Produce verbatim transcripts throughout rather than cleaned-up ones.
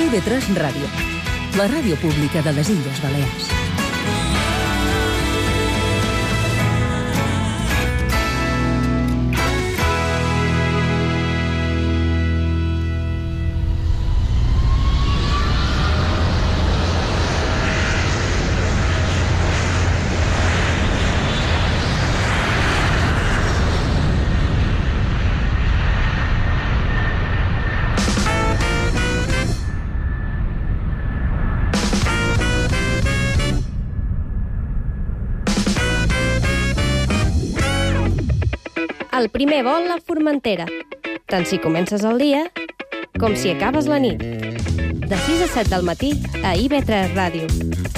I V tres Ràdio, la ràdio pública de les Illes Balears. El primer vol a Formentera, tant si comences el dia com si acabes la nit. De sis a set del matí a I V tres Ràdio.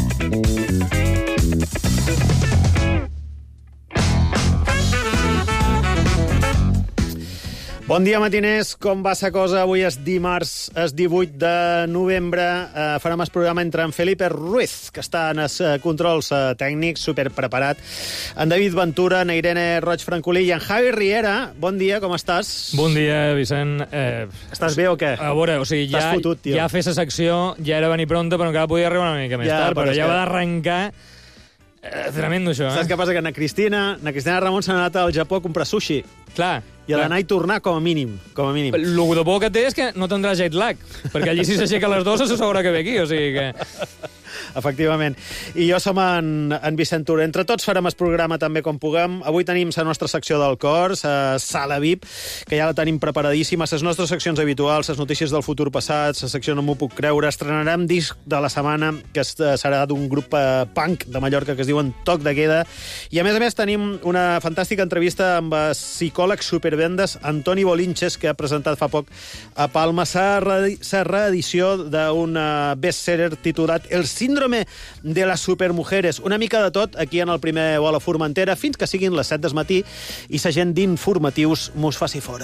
Bon dia, matiners. Com va sa cosa? Avui és dimarts, és divuit de novembre. Eh, farem el programa entre en Felipe Ruiz, que està en els eh, controls eh, tècnics, superpreparat, en David Ventura, en Irene Roig-Francolí i en Javi Riera. Bon dia, com estàs? Bon dia, Vicent. Eh, Estàs bé o què? A veure, o sigui, ja, fotut, ja fer la secció ja era venir pronta, però encara podia arribar una mica més Ja, tard, però però és ja que- va d'arrencar... Eh, tremendo, això, eh? Saps què passa? Que na Cristina, na Cristina Ramon s'ha anat al Japó a comprar sushi. Clar. I ha d'anar i tornar com a mínim. Com a mínim. El de bo que té és que no tindrà jet lag, perquè allí si s'aixeca a les dues s'assegura que ve aquí, o sigui que... Efectivament. I jo som en, en Vicent Tura. Entre tots farem el programa també com puguem. Avui tenim la nostra secció del cor, la Sala V I P, que ja la tenim preparadíssima, les nostres seccions habituals, les notícies del futur passat, la secció No m'ho puc creure. Estrenarem disc de la setmana, que serà d'un grup eh, punk de Mallorca que es diuen Toc de Queda. I a més a més tenim una fantàstica entrevista amb el psicòleg supervendes Antoni Bolinches, que ha presentat fa poc a Palma la reedició d'un bestseller titulat El síndrome de les supermujeres. Una mica de tot aquí en el primer vol a Formentera, fins que siguin les set del matí i la gent d'informatius mos faci fora.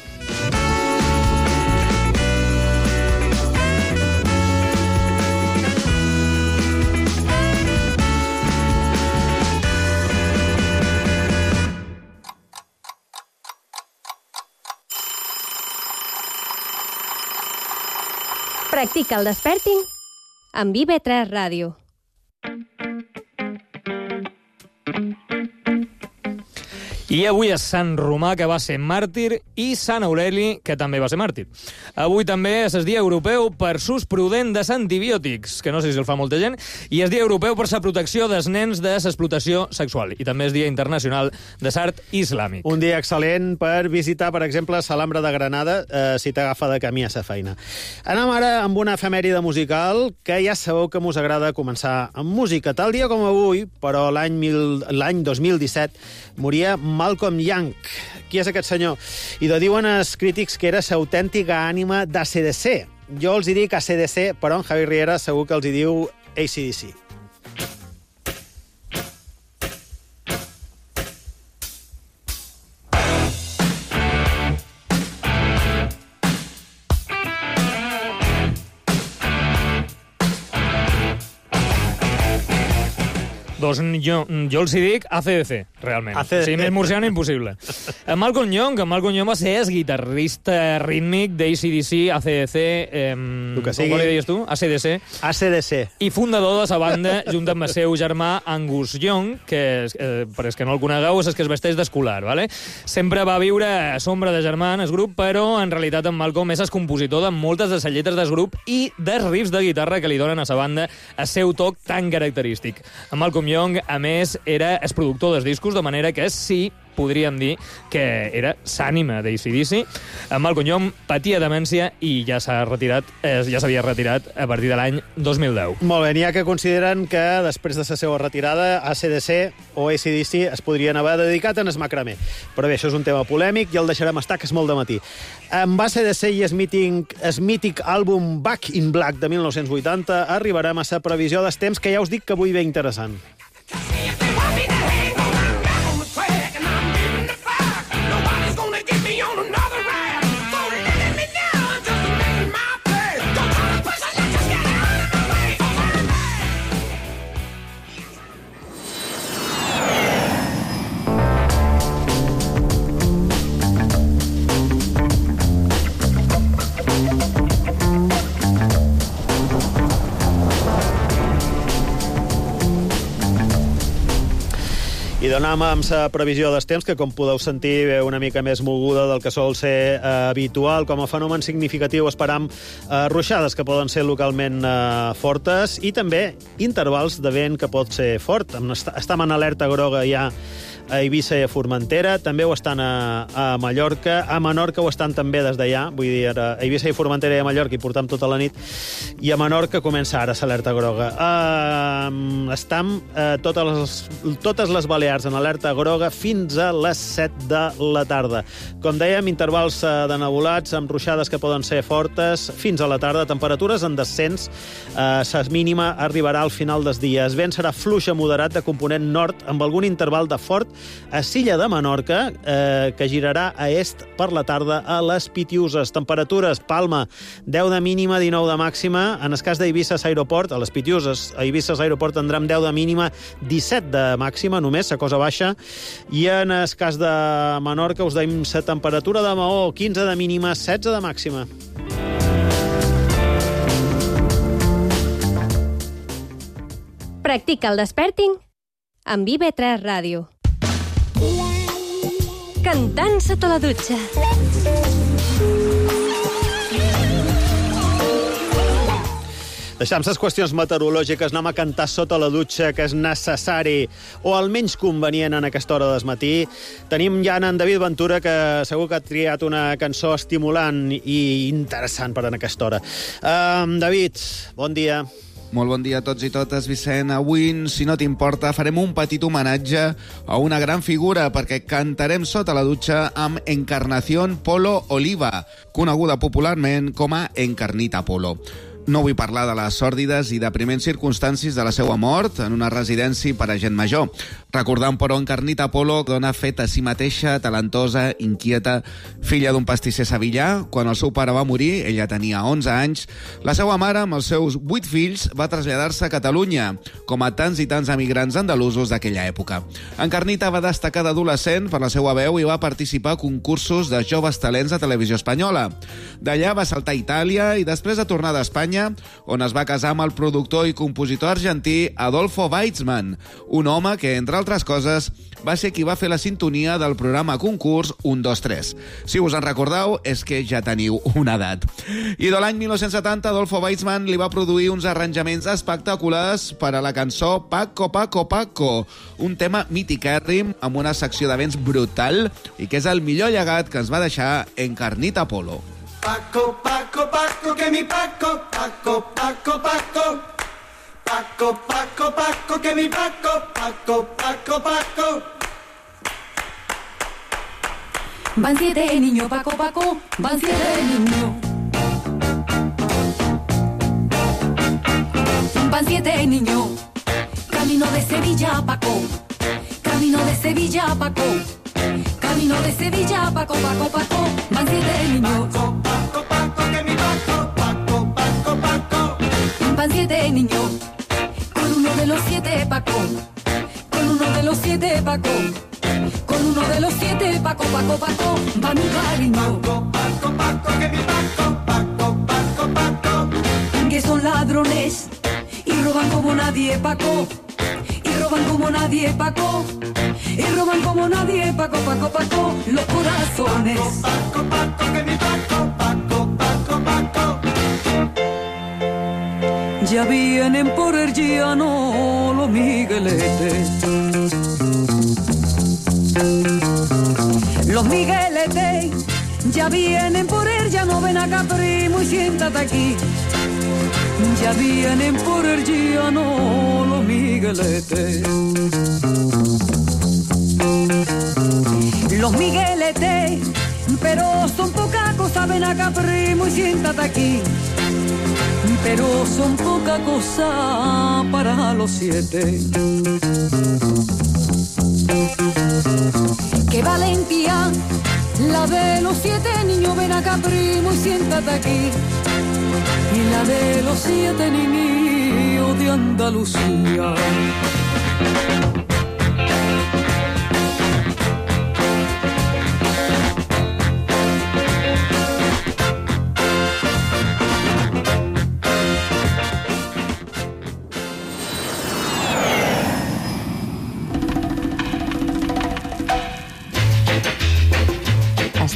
Practica el desperting amb I V tres Ràdio. I avui és Sant Romà, que va ser màrtir, i Sant Aureli, que també va ser màrtir. Avui també és el Dia Europeu per l'ús prudent dels antibiòtics, que no sé si el fa molta gent, i és Dia Europeu per la protecció dels nens de l'explotació sexual. I també és Dia Internacional de l'Art Islàmic. Un dia excel·lent per visitar, per exemple, l'Alhambra de Granada, eh, si t'agafa de camí a sa feina. Anem ara amb una efemèride musical que ja sabeu que mos agrada començar amb música. Tal dia com avui, però l'any mil... l'any dos mil disset, moria Malcolm Young. Qui és aquest senyor? I de diuen els crítics que era l'autèntica ànima d'A C D C. Jo els hi dic A C D C, però en Javi Riera segur que els hi diu A C D C. Doncs jo, jo els hi dic A C D C, realment. A C D C. O sigui, més murciano impossible. En Malcolm Young, en Malcolm Young va ser el guitarrista rítmic d'A C D C, A C D C, eh, que sigui. com li deies tu? A C D C. A C D C. I fundador de la banda, junt amb el seu germà Angus Young, que, eh, per els que no el conegueu, és el que es vesteix d'escolar, ¿vale? Sempre va viure a sombra de germà en el grup, però en realitat en Malcolm és el compositor de moltes de les lletres del grup i dels riffs de guitarra que li donen a la banda el seu toc tan característic. En Malcolm Young, a més, era el productor dels discos, de manera que sí, podríem dir que era l'ànima d'A C D C. En Malcolm Young patia demència i ja s'ha retirat, eh, ja s'havia retirat a partir de l'any dos mil deu. Molt bé, n'hi ha que consideren que després de la seva retirada A C D C o A C D C es podrien haver dedicat en el macramé. Però bé, això és un tema polèmic i el deixarem estar, que és molt de matí. Amb A C D C i el mític, el mític àlbum Back in Black de mil nou-cents vuitanta arribarem a la previsió dels temps, que ja us dic que avui ve interessant. Déu-n'hi-do, anem amb la previsió dels temps, que com podeu sentir ve una mica més moguda del que sol ser eh, habitual. Com a fenomen significatiu esperam eh, ruixades que poden ser localment eh, fortes i també intervals de vent que pot ser fort. Estem en alerta groga ja a Eivissa i a Formentera, també ho estan a, a Mallorca, a Menorca ho estan també des d'allà, vull dir, a Eivissa i Formentera i a Mallorca hi portam tota la nit, i a Menorca comença ara l'alerta groga. Uh, estam uh, totes, les, totes les Balears en alerta groga fins a les set de la tarda. Com dèiem, intervals uh, de nebulats amb ruixades que poden ser fortes fins a la tarda, temperatures en descens, uh, la mínima arribarà al final dels dies. Vent serà fluix a moderat de component nord amb algun interval de fort a Silla de Menorca, eh, que girarà a est per la tarda a les Pitiuses. Temperatures, Palma, deu de mínima, dinou de màxima. En el cas d'Eivissa Aeroport, a les Pitiuses, a Eivissa Aeroport tindrem deu de mínima, disset de màxima, només, la cosa baixa. I en el cas de Menorca us deim la temperatura de Maó, quinze de mínima, setze de màxima. Practica el Desperting amb I V tres Ràdio. Cantant sota la dutxa. Deixem les qüestions meteorològiques, anem a cantar sota la dutxa, que és necessari o almenys convenient en aquesta hora del matí. Tenim ja en David Ventura, que segur que ha triat una cançó estimulant i interessant per en aquesta hora. Um, David, bon dia. Molt bon dia a tots i totes, Vicent. Avui, si no t'importa, farem un petit homenatge a una gran figura, perquè cantarem sota la dutxa amb Encarnación Polo Oliva, coneguda popularment com a Encarnita Polo. No vull parlar de les sòrdides i depriments circumstàncies de la seva mort en una residència per a gent major. Recordant, però, Encarnita Polo, dona fet a si mateixa, talentosa, inquieta, filla d'un pastisser sevillà. Quan el seu pare va morir, ella tenia onze anys. La seva mare, amb els seus vuit fills, va traslladar-se a Catalunya, com a tants i tants emigrants andalusos d'aquella època. Encarnita va destacar d'adolescent per la seva veu i va participar a concursos de joves talents a Televisió Espanyola. D'allà va saltar a Itàlia i després de tornar d'Espanya, on es va casar amb el productor i compositor argentí Adolfo Weitzman, un home que, entre altres coses, va ser qui va fer la sintonia del programa concurs un dos tres. Si us en recordeu, és que ja teniu una edat. I de l'any mil nou-cents setanta, Adolfo Weitzman li va produir uns arranjaments espectaculars per a la cançó Paco, Paco, Paco, un tema míticèrrim amb una secció de vents brutal i que és el millor llegat que ens va deixar Encarnita Polo. Paco, Paco, Paco, que mi Paco, Paco, Paco, Paco. Paco, Paco, Paco, que mi Paco, Paco, Paco, Paco. Van siete niños, Paco, Paco, van siete niños. Van siete niños, camino de Sevilla, Paco, camino de Sevilla, Paco. Camino de Sevilla, Paco, Paco, Paco, van siete niños. Paco, Paco, Paco, que mi Paco, Paco, Paco, Paco. Van siete niños, con uno de los siete, Paco, con uno de los siete, Paco, con uno de los siete, Paco, Paco, Paco, va mi cariño. Paco, Paco, Paco, que mi Paco, Paco, Paco, Paco. Que son ladrones y roban como nadie, Paco, y roban como nadie, Paco. Y roban como nadie, Paco, Paco, Paco, los corazones. Paco, Paco, Paco, que mi Paco, Paco, Paco, Paco. Ya vienen por el llano los migueletes. Los migueletes ya vienen por el llano, ven acá, primo, y siéntate aquí. Ya vienen por el llano los migueletes. Los migueletes, pero son poca cosa, ven acá, primo, y siéntate aquí. Pero son poca cosa para los siete. ¡Qué valentía! La de los siete niños, ven acá, primo, y siéntate aquí. Y la de los siete niños de Andalucía.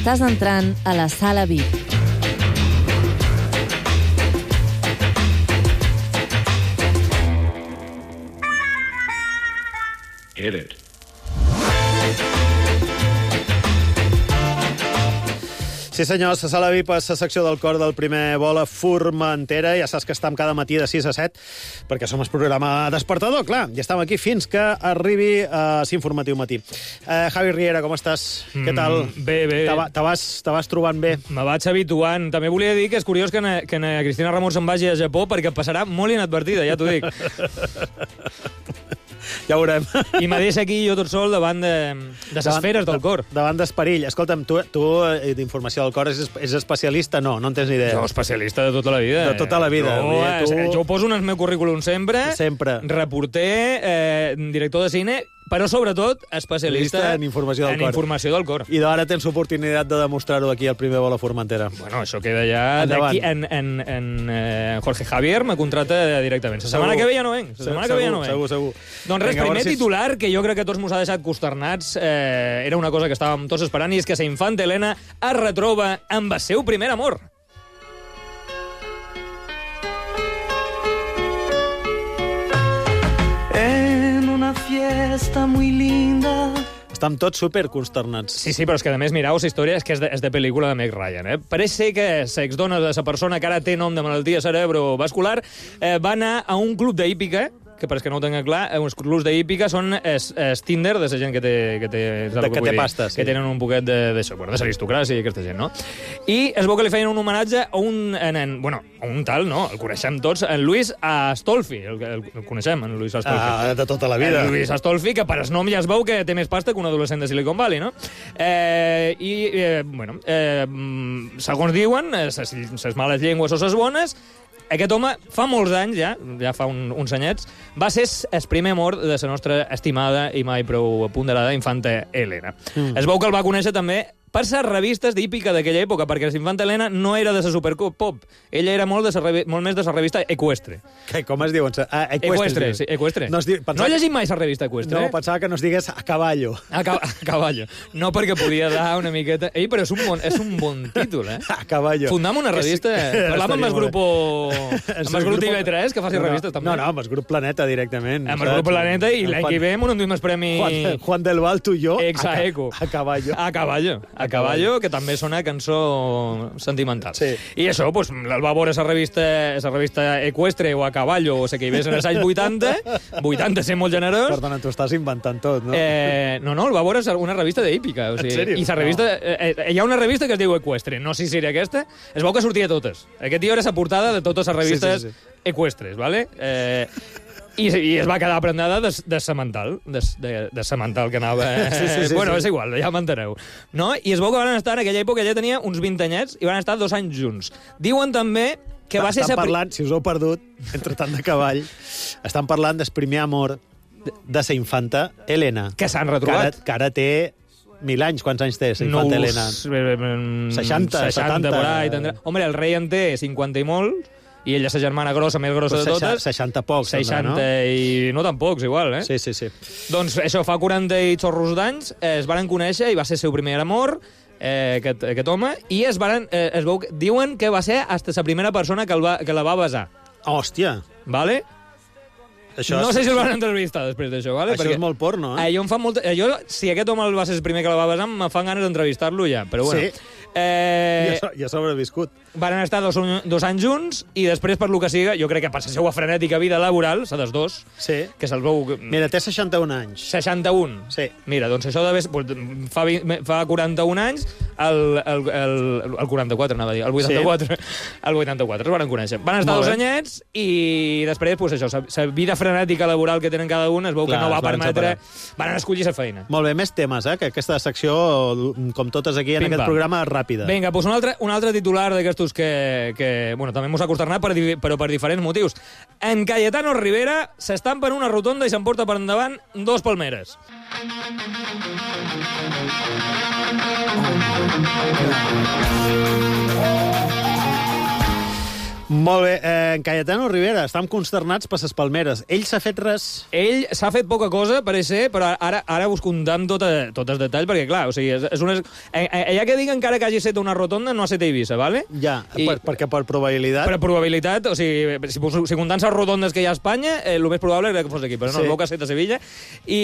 Estàs entrant a la Sala V I P. Hit it. Sí, senyors, a Sala V I P, a la secció del cor del primer vol a Formentera. Ja saps que estem cada matí de sis a set, perquè som el programa despertador, clar. I estem aquí fins que arribi a uh, l'informatiu matí. Uh, Javi Riera, com estàs? Mm, Què tal? Bé, bé. Te, va, te, vas, te vas trobant bé? Me vaig habituant. També volia dir que és curiós que na, que na Cristina Ramon se'n vagi a Japó, perquè passarà molt inadvertida, ja t'ho dic. Ja ho veurem. I me deixa aquí jo tot sol davant de, de les esferes del cor. Davant d'esperill. Escolta'm, tu, tu d'informació del cor, és, és especialista? No, no en tens ni idea. Jo, especialista de tota la vida. De tota la vida. Jo, eh, tu... jo ho poso en el meu currículum sempre. Sempre. Reporter, eh, director de cine, però sobretot especialista en informació del en cor. informació del cor. I d'ara tens l'oportunitat de demostrar-ho aquí al primer vol a Formentera. Bueno, això queda ja d'aquí. En, en, en eh, Jorge Javier me contrata directament. La setmana que ve ja no venc. La setmana segur, que ve ja no venc. Segur, segur. Doncs res, Vinga, primer si... titular, que jo crec que tots mos ha deixat consternats, eh, era una cosa que estàvem tots esperant, i és que la infanta Helena es retroba amb el seu primer amor. En una fiesta muy linda. Estem tots super consternats. Sí, sí, però és que a més, mireu, la història és que és de, és de pel·lícula de Meg Ryan. Eh? Pareix ser que l'exdona de la persona que ara té nom de malaltia cerebrovascular eh, va anar a un club d'hípica, que per que no ho tinc clar, els clubs d'hípica són es, es Tinder de la gent que té... Que té, de, que té pasta, sí. Que tenen un poquet d'això, bueno, de l'aristocràcia i aquesta gent, no? I es veu que li feien un homenatge a un... En, en, bueno, a un tal, no? El coneixem tots, en Luis Astolfi. El, el, el coneixem, en Luis Astolfi. Ah, de tota la vida. En Luis Astolfi, que per el nom ja es veu que té més pasta que un adolescent de Silicon Valley, no? Eh, I, eh, bueno, eh, segons diuen, les males llengües o les bones, aquest home, fa molts anys ja, ja fa un, uns anyets, va ser el primer amor de la nostra estimada i mai prou ponderada infanta Helena. Mm. Es veu que el va conèixer també per les revistes d'hípica d'aquella època, perquè la infanta Helena no era de la superpop. Ella era molt, de sa, molt més de la revista eqüestre. Que, com es diuen? Ah, eqüestre. Eqüestre, sí, eqüestre. No, diu, no he llegit mai la revista eqüestre. No, pensava que no es digués a caballo. A, ca a caballo. No, perquè podia dar una miqueta... Ei, però és un bon, és un bon títol, eh? A caballo. Fundam una revista... Parlam amb el grup... Amb el grup T V tres, que faci no, revistes, també. No, no, amb el grup Planeta, directament. Amb el grup Planeta, i l'any que ve m'ho enduim el premi... Juan, Juan del Val, tu i jo, Exaeco. A, a caballo. A caballo. A caballo, que també sona cançó sentimental. Sí. I això, pues, el va veure la revista, la revista eqüestre o a cavallo, o sé que hi ves en els anys vuitanta, vuitanta, ser molt generós. Perdona, tu estàs inventant tot, no? Eh, no, no, el va veure una revista d'hípica. O sigui, en sèrio? I la revista... No. Eh, hi ha una revista que es diu Eqüestre, no sé si era aquesta, es veu que sortia totes. Aquest tio era la portada de totes les revistes sí, sí, sí. eqüestres, ¿vale? Eh, I, I es va quedar prendada de, de semental, de, de, de semental que anava... Eh, sí, sí, sí, bueno, sí. És igual, ja m'enteneu. No? I es veu que van estar, en aquella època ella tenia uns vint anyets, i van estar dos anys junts. Diuen també que va ser... Estan parlant, si us heu perdut, entre tant de cavall, estan parlant del primer amor de sa infanta Helena. Que s'han retrobat. Que ara, que ara té mil anys. Quants anys té sa infanta Helena? seixanta, setanta. Por ahí, tendrà... Hombre, el rei en té cinquanta i molt, i ella, la germana grossa, més grossa de totes... seixanta pocs, seixanta no? I no tan pocs, igual, eh? Sí, sí, sí. Doncs això, fa quaranta i xorros d'anys, eh, es varen conèixer i va ser el seu primer amor, eh, aquest, aquest home, i es varen, eh, es veu, diuen que va ser hasta la primera persona que, el va, que la va besar. Hòstia! Vale? Això no és... sé si el van entrevistar després d'això, vale? Això perquè és molt porno, eh? eh jo, em fa molt... jo, si aquest home va ser el primer que la va besar, me fan ganes d'entrevistar-lo ja, però bueno. Sí. Eh... Ja, ja s'ha sobreviscut. Van estar dos, dos anys junts i després, per lo que siga, jo crec que per la seva frenètica vida laboral, la dels dos, sí. que se'ls veu... Mira, té seixanta-un anys. seixanta-un? Sí. Mira, doncs això d'haver... Fa, fa quaranta-un anys, el, el, el, el quaranta-quatre, anava a dir, el vuitanta-quatre. Sí. El vuitanta-quatre, es van conèixer. Van estar dos anyets i després, pues, això, la vida frenètica laboral que tenen cada un es veu Clar, que no va permetre... Van escollir la feina. Molt bé, més temes, eh? Que aquesta secció, com totes aquí en Pim, aquest pam. programa, ràpida. Vinga, doncs un altre, un altre titular d'aquestos que, que bueno, també mos ha consternat, per, però per diferents motius. En Cayetano Rivera s'estampa en una rotonda i s'emporta per endavant dos palmeres. Molt bé, eh, en Cayetano Rivera, estàvem consternats per les palmeres. Ell s'ha fet res? Ell s'ha fet poca cosa, pareix ser, però ara, ara us contem tot, a, tot el detall, perquè, clar, o sigui, és, és una... Ella que diga encara que hagi estat una rotonda, no ha estat a Eivissa, ¿vale? Ja, I, per, perquè per probabilitat... Per probabilitat, o sigui, si, si comptant les rotondes que hi ha a Espanya, eh, el més probable era que fos aquí, però no, sí. Es veu que ha estat a Sevilla, i,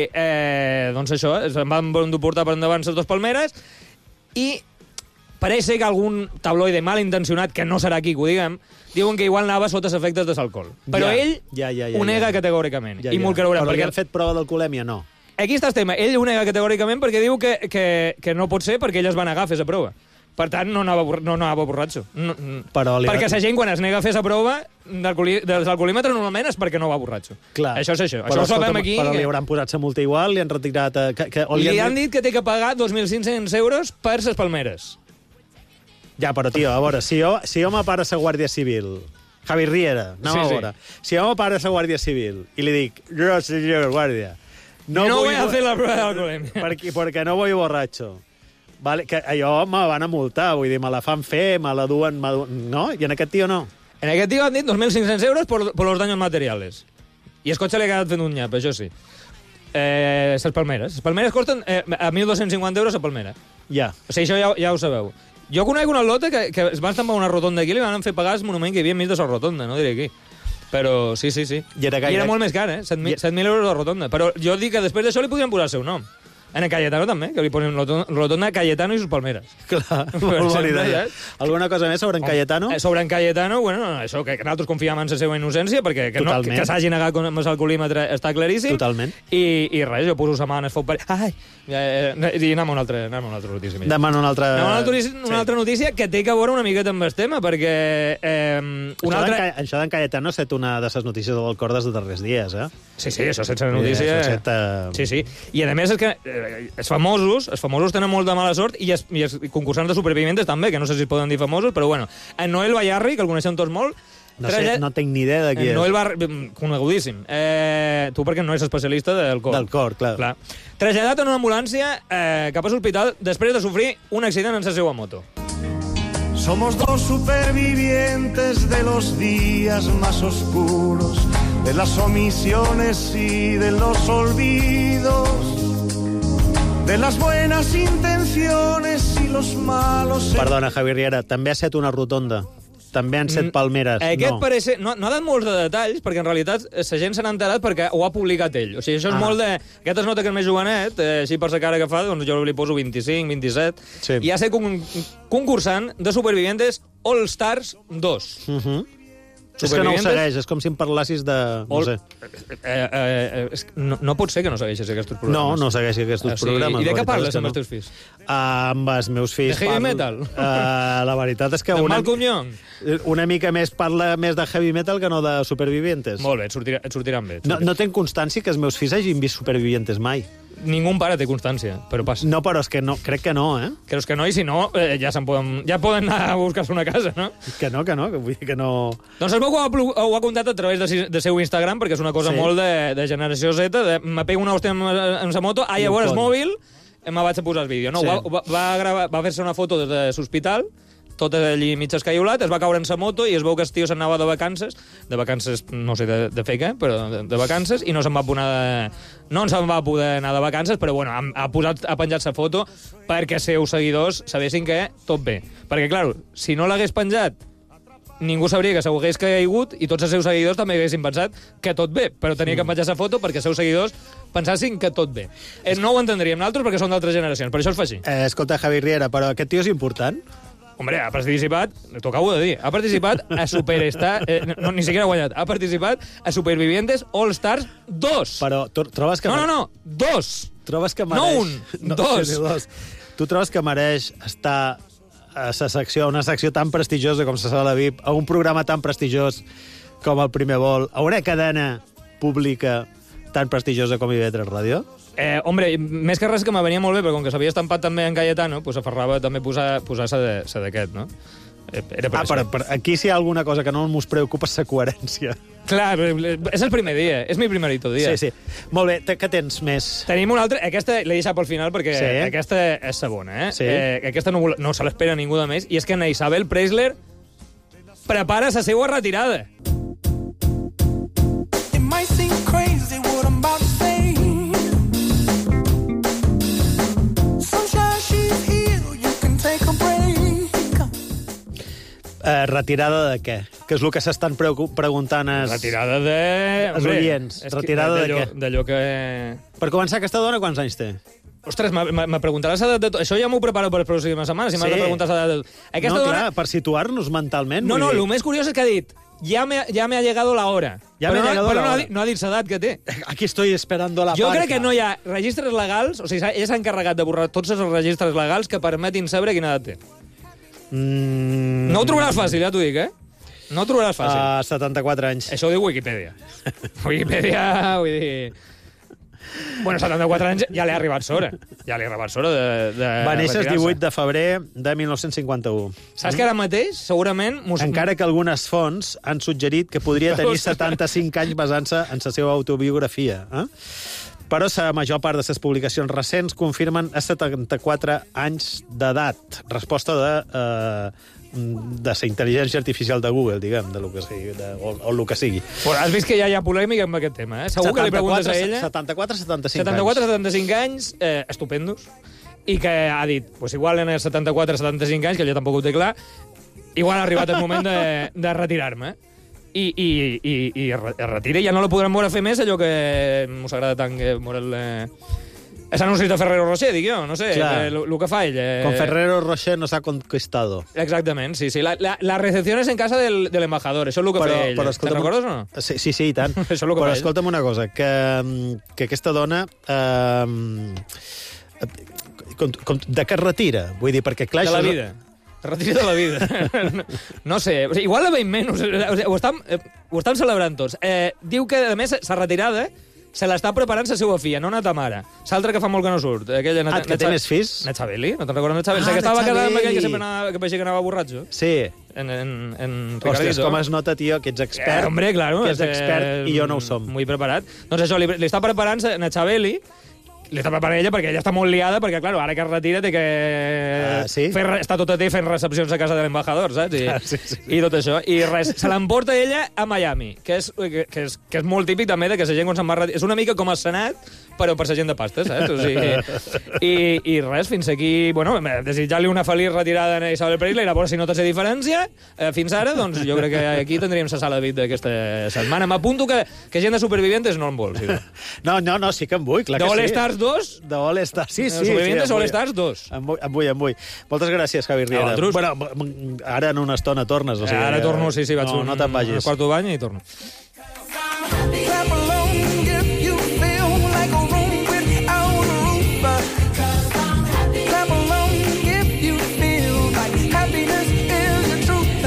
eh, doncs això, se'n van portar per endavant les dues palmeres, i pareix ser que algun tabloide malintencionat, que no serà aquí que ho diguem, diuen que igual anava sota els efectes de l'alcohol. Però ja, ell ja, ja, ja, ho nega ja. categòricament. Ja, I ja. molt creurem. Però perquè... li han fet prova d'alcoholèmia, no? Aquí està el tema. Ell ho nega categòricament perquè diu que, que, que no pot ser perquè ell es va negar a fer la prova. Per tant, no anava, no anava borratxo. No, Però li... Perquè la gent, quan es nega a fer la prova dels alcoholímetres, normalment és perquè no va borratxo. Clar. Això és això. Però, això ho sabem aquí. Però que... li hauran posat la multa igual, li han retirat... A... Que, que, li, li han dit que té que pagar dos mil cinc-cents euros per les palmeres. Ja, però, tio, a veure, si jo, si jo m'apara la Guàrdia Civil... Javi Riera, anem sí, a veure. Sí. Si jo m'apara la Guàrdia Civil i li dic, jo, senyor Guàrdia, no, no voy voy a hacer la prueba de alcoholemia. Perquè, perquè no voy borratxo. Vale, que allò me van a multar, vull dir, me la fan fer, me la duen... Me duen... No? I en aquest tio no. En aquest tio han dit dos mil cinc-cents euros por, por los daños materiales. I el cotxe li ha quedat fent un nyap, això sí. Eh, les palmeres. Les palmeres costen eh, a mil dos-cents cinquanta euros la palmera. Ja. O sigui, això ja, ja ho sabeu. Jo conec una lota que, que es va estampar una rotonda aquí i li van fer pagar el monument que hi havia enmig de la rotonda, no diré aquí. Però sí, sí, sí. I era, gaire... I era molt més car, eh? set mil euros la rotonda. Però jo dic que després d'això li podrien posar el seu nom. En el Cayetano també, que li ponen rotonda Cayetano i sus palmeres. Clar, molt bona idea. Alguna cosa més sobre en Cayetano? Eh, sobre en Cayetano, bueno, això, que nosaltres confiem en la seva innocència, perquè que, no, que, que s'hagi negat amb l'alcoholímetre està claríssim. Totalment. I, i res, jo poso la mà en el foc per... Ai! Eh, I anem a una altra, anem a una altra notícia. Demano una altra... Anem a una, altra, una sí. altra notícia que té que veure una miqueta amb el tema, perquè... Eh, una això altra... Això d'en Cayetano ha estat una de les notícies del cor dels darrers dies, eh? Sí, sí, això sense notícia... Sí, set, uh... sí, sí. I a més és que eh, els famosos, els famosos tenen molt de mala sort i els, i els concursants de supervivents també, que no sé si es poden dir famosos, però bueno. En Noel Bayarri, que el coneixem tots molt... No sé, no tinc ni idea de qui és. Noel Bayarri, conegudíssim. Eh, tu perquè no ets especialista del cor. Del cor, clar. clar. Traslladat en una ambulància eh, cap a l'hospital després de sofrir un accident en la seva moto. Somos dos supervivientes de los días más oscuros, de las omisiones y de los olvidos, de las buenas intenciones y los malos... Perdona, Javi Riera, també ha estat una rotonda. També han set palmeres. Aquest no. parece, no, no ha dat molts de detalls, perquè en realitat la gent se n'ha enterat perquè ho ha publicat ell. O sigui, això és ah. molt de... Aquest es nota que és més jovenet, eh, així per la cara que fa, doncs jo li poso vint-i-cinc, vint-i-set, sí. I ha estat con concursant de Supervivientes All Stars dos. Uh -huh. És que no ho segueix, és com si em parlassis de... No All... sé. Eh, eh, eh, no, no pot ser que no segueixis aquests programes. No, no segueixi aquests o sigui, programes. I de què parles amb no. els teus fills? Uh, amb els meus fills... De heavy metal? Uh, la veritat és que... De una... Malcolm Young? Una mica més parla més de heavy metal que no de Supervivientes. Molt bé, et, sortirà, et sortiran bé. Et sortirà. No, no tenc constància que els meus fills hagin vist Supervivientes mai. Ningú pare té constància, però passa. No, però és que no, crec que no, eh? Creus que no, i si no, eh, ja, se'n poden, ja poden anar a buscar-se una casa, no? Que no, que no, que vull dir que no... Doncs el meu ho ha, ho ha contat a través de, de seu Instagram, perquè és una cosa sí. molt de, de generació Z, de me pego una hòstia en sa moto, ah, llavors mòbil, me vaig a posar el vídeo. No, sí. va, va, gravar, va fer-se una foto des de l'hospital, tot allí mig escaiolat, es va caure en sa moto i es veu que el tio s'anava de vacances, de vacances, no sé de, de fer què, però de, de vacances, i no se'n va poder de, no se'n va poder anar de vacances, però bueno, ha, ha, posat, ha penjat sa foto perquè els seus seguidors sabessin que tot bé. Perquè, clar, si no l'hagués penjat, ningú sabria que s'ho hagués caigut i tots els seus seguidors també haguessin pensat que tot bé, però tenia que penjar sa foto perquè els seus seguidors pensassin que tot bé. Eh, no ho entendríem nosaltres perquè són d'altres generacions, per això es fa així. Eh, escolta, Javi Riera, però aquest tio és important? Hombre, ha participat, t'ho acabo de dir, ha participat a Superstar, eh, no, ni siquiera ha guanyat, ha participat a Supervivientes All Stars dos. Però tu trobes que... No, no, no, dos. Trobes que mereix... No un, no, dos. Sí, dos. Tu trobes que mereix estar a sa secció, una secció tan prestigiosa com la Sala V I P, a un programa tan prestigiós com el Primer Vol, a una cadena pública tan prestigiosa com I V tres Ràdio? Eh, hombre, més que res que me venia molt bé, però com que s'havia estampat també en Cayetano, pues aferrava també posar, posar-se d'aquest, no? Era per ah, però, però aquí si hi ha alguna cosa que no ens preocupa és la coherència. Clar, és el primer dia, és mi primerito dia. Sí, sí. Molt bé, què tens més? Tenim una altra, aquesta l'he deixat pel final perquè sí. Aquesta és segona, eh? Sí. eh aquesta no, no se l'espera ningú de més, i és que na Isabel Preisler prepara la seva retirada. It might seem crazy what I'm about to say. Sunshine, she's here, you can take a break. Uh, retirada de què? Que és el que s'estan preguntant els... Retirada de... Els oients. Retirada de què? D'allò que... Per començar, aquesta dona quants anys té? Ostres, me preguntaràs l'edat de tot. Això ja m'ho preparo per les pròximes setmanes, si m'has de preguntar l'edat de tot. Aquesta no, dona... clar, per situar-nos mentalment. No, no, el més curiós és que ha dit ja me, ja me ha llegado la hora. Ja però me ha no, llegado però la no, hora. ha dit, no ha dit l'edat que té. Aquí estoy esperando la Jo parca. crec que no hi ha registres legals, o sigui, ella s'ha encarregat de borrar tots els registres legals que permetin saber quina edat té. Mm... No ho trobaràs fàcil, ja t'ho dic, eh? No ho trobaràs fàcil. Uh, setanta-quatre anys. Això ho diu Wikipedia. Wikipedia, vull dir... Bueno, setanta-quatre anys ja li ha arribat s'hora. Ja li ha arribat s'hora de, de Va néixer el divuit retirar-se. de febrer de mil nou-cents cinquanta-u. Saps que ara mateix, segurament... Mos... Encara que algunes fonts han suggerit que podria tenir setanta-cinc anys basant-se en la seva autobiografia. Eh? Però la major part de les publicacions recents confirmen a setanta-quatre anys d'edat. Resposta de... Eh, de la intel·ligència artificial de Google, diguem, de lo que sigui, de, o, o el que sigui. Bueno, has vist que ja hi ha polèmica amb aquest tema, eh? Segur que li preguntes a ella... setanta-quatre setanta-cinc setanta-quatre setanta-cinc anys, eh, estupendos, i que ha dit, pues igual en els setanta-quatre setanta-cinc anys, que ella tampoc ho té clar, igual ha arribat el moment de, de retirar-me. I, i, i, i es retira i ja no la podrem veure fer més, allò que mos agrada tant que veure el... Eh... És anuncis de Ferrero Rocher, dic jo, no sé, el que fa ell. Eh... Con Ferrero Rocher nos ha conquistado. Exactament, sí, sí. La, la, la recepció és en casa del, del embajador, això és el que però, fa ell. Te'n recordes o no? Sí, sí, sí, i tant. Això és el que però fa escolta'm una cosa, que, que aquesta dona... Eh, com, com, de què es retira? Vull dir, perquè clar... De la això... vida. Retira de la vida. no, no sé, o sigui, igual la veiem menys. O sigui, ho, estan, ho estan celebrant tots. Eh, diu que, a més, s'ha retirada... Se l'està preparant la seva filla, no Natamara. L'altra que fa molt que no surt. Aquella, ah, que té més fills? Netxabeli, no te'n recordes Netxabeli? Ah, que estava Netxabeli. casada amb aquell que sempre anava, que pareixia que anava borratxo. Sí. En, en, en Ostres, Ricardito. com es nota, tio, que ets expert. Eh, hombre, claro. Que ets expert i jo no ho som. Muy preparat. Doncs això, li, li està preparant Netxabeli, li està preparant ella perquè ella està molt liada, perquè, clar, ara que es retira té que... Uh, sí? fer, està tot a té fent recepcions a casa de l'embajador, saps? I, ah, sí, sí. I tot això. I res, se l'emporta ella a Miami, que és, que, que, és, que és molt típic també de que la gent quan se'n va retirar... És una mica com el Senat, però per la gent de pasta, saps? O sigui, i, I res, fins aquí... Bueno, desitjar-li una feliç retirada a Isabel Preisler, a veure si notes la diferència. Eh, fins ara, doncs, jo crec que aquí tindríem la sala de bit d'aquesta setmana. M'apunto que, que gent de Supervivientes no en vol, sí. No, no, no, sí que en vull, clar de que sí. All Stars dos? De All Stars, sí, sí. Supervivientes sí, All Stars dos. En vull, en vull, en vull. Moltes gràcies, Javi Riera. Bueno, ara en una estona tornes. O sigui, ara torno, sí, sí, vaig no, un, no te'n vagis. un quarto de bany i torno. Clap along if you feel like a room without a roof. Clap along if you feel like happiness is the truth.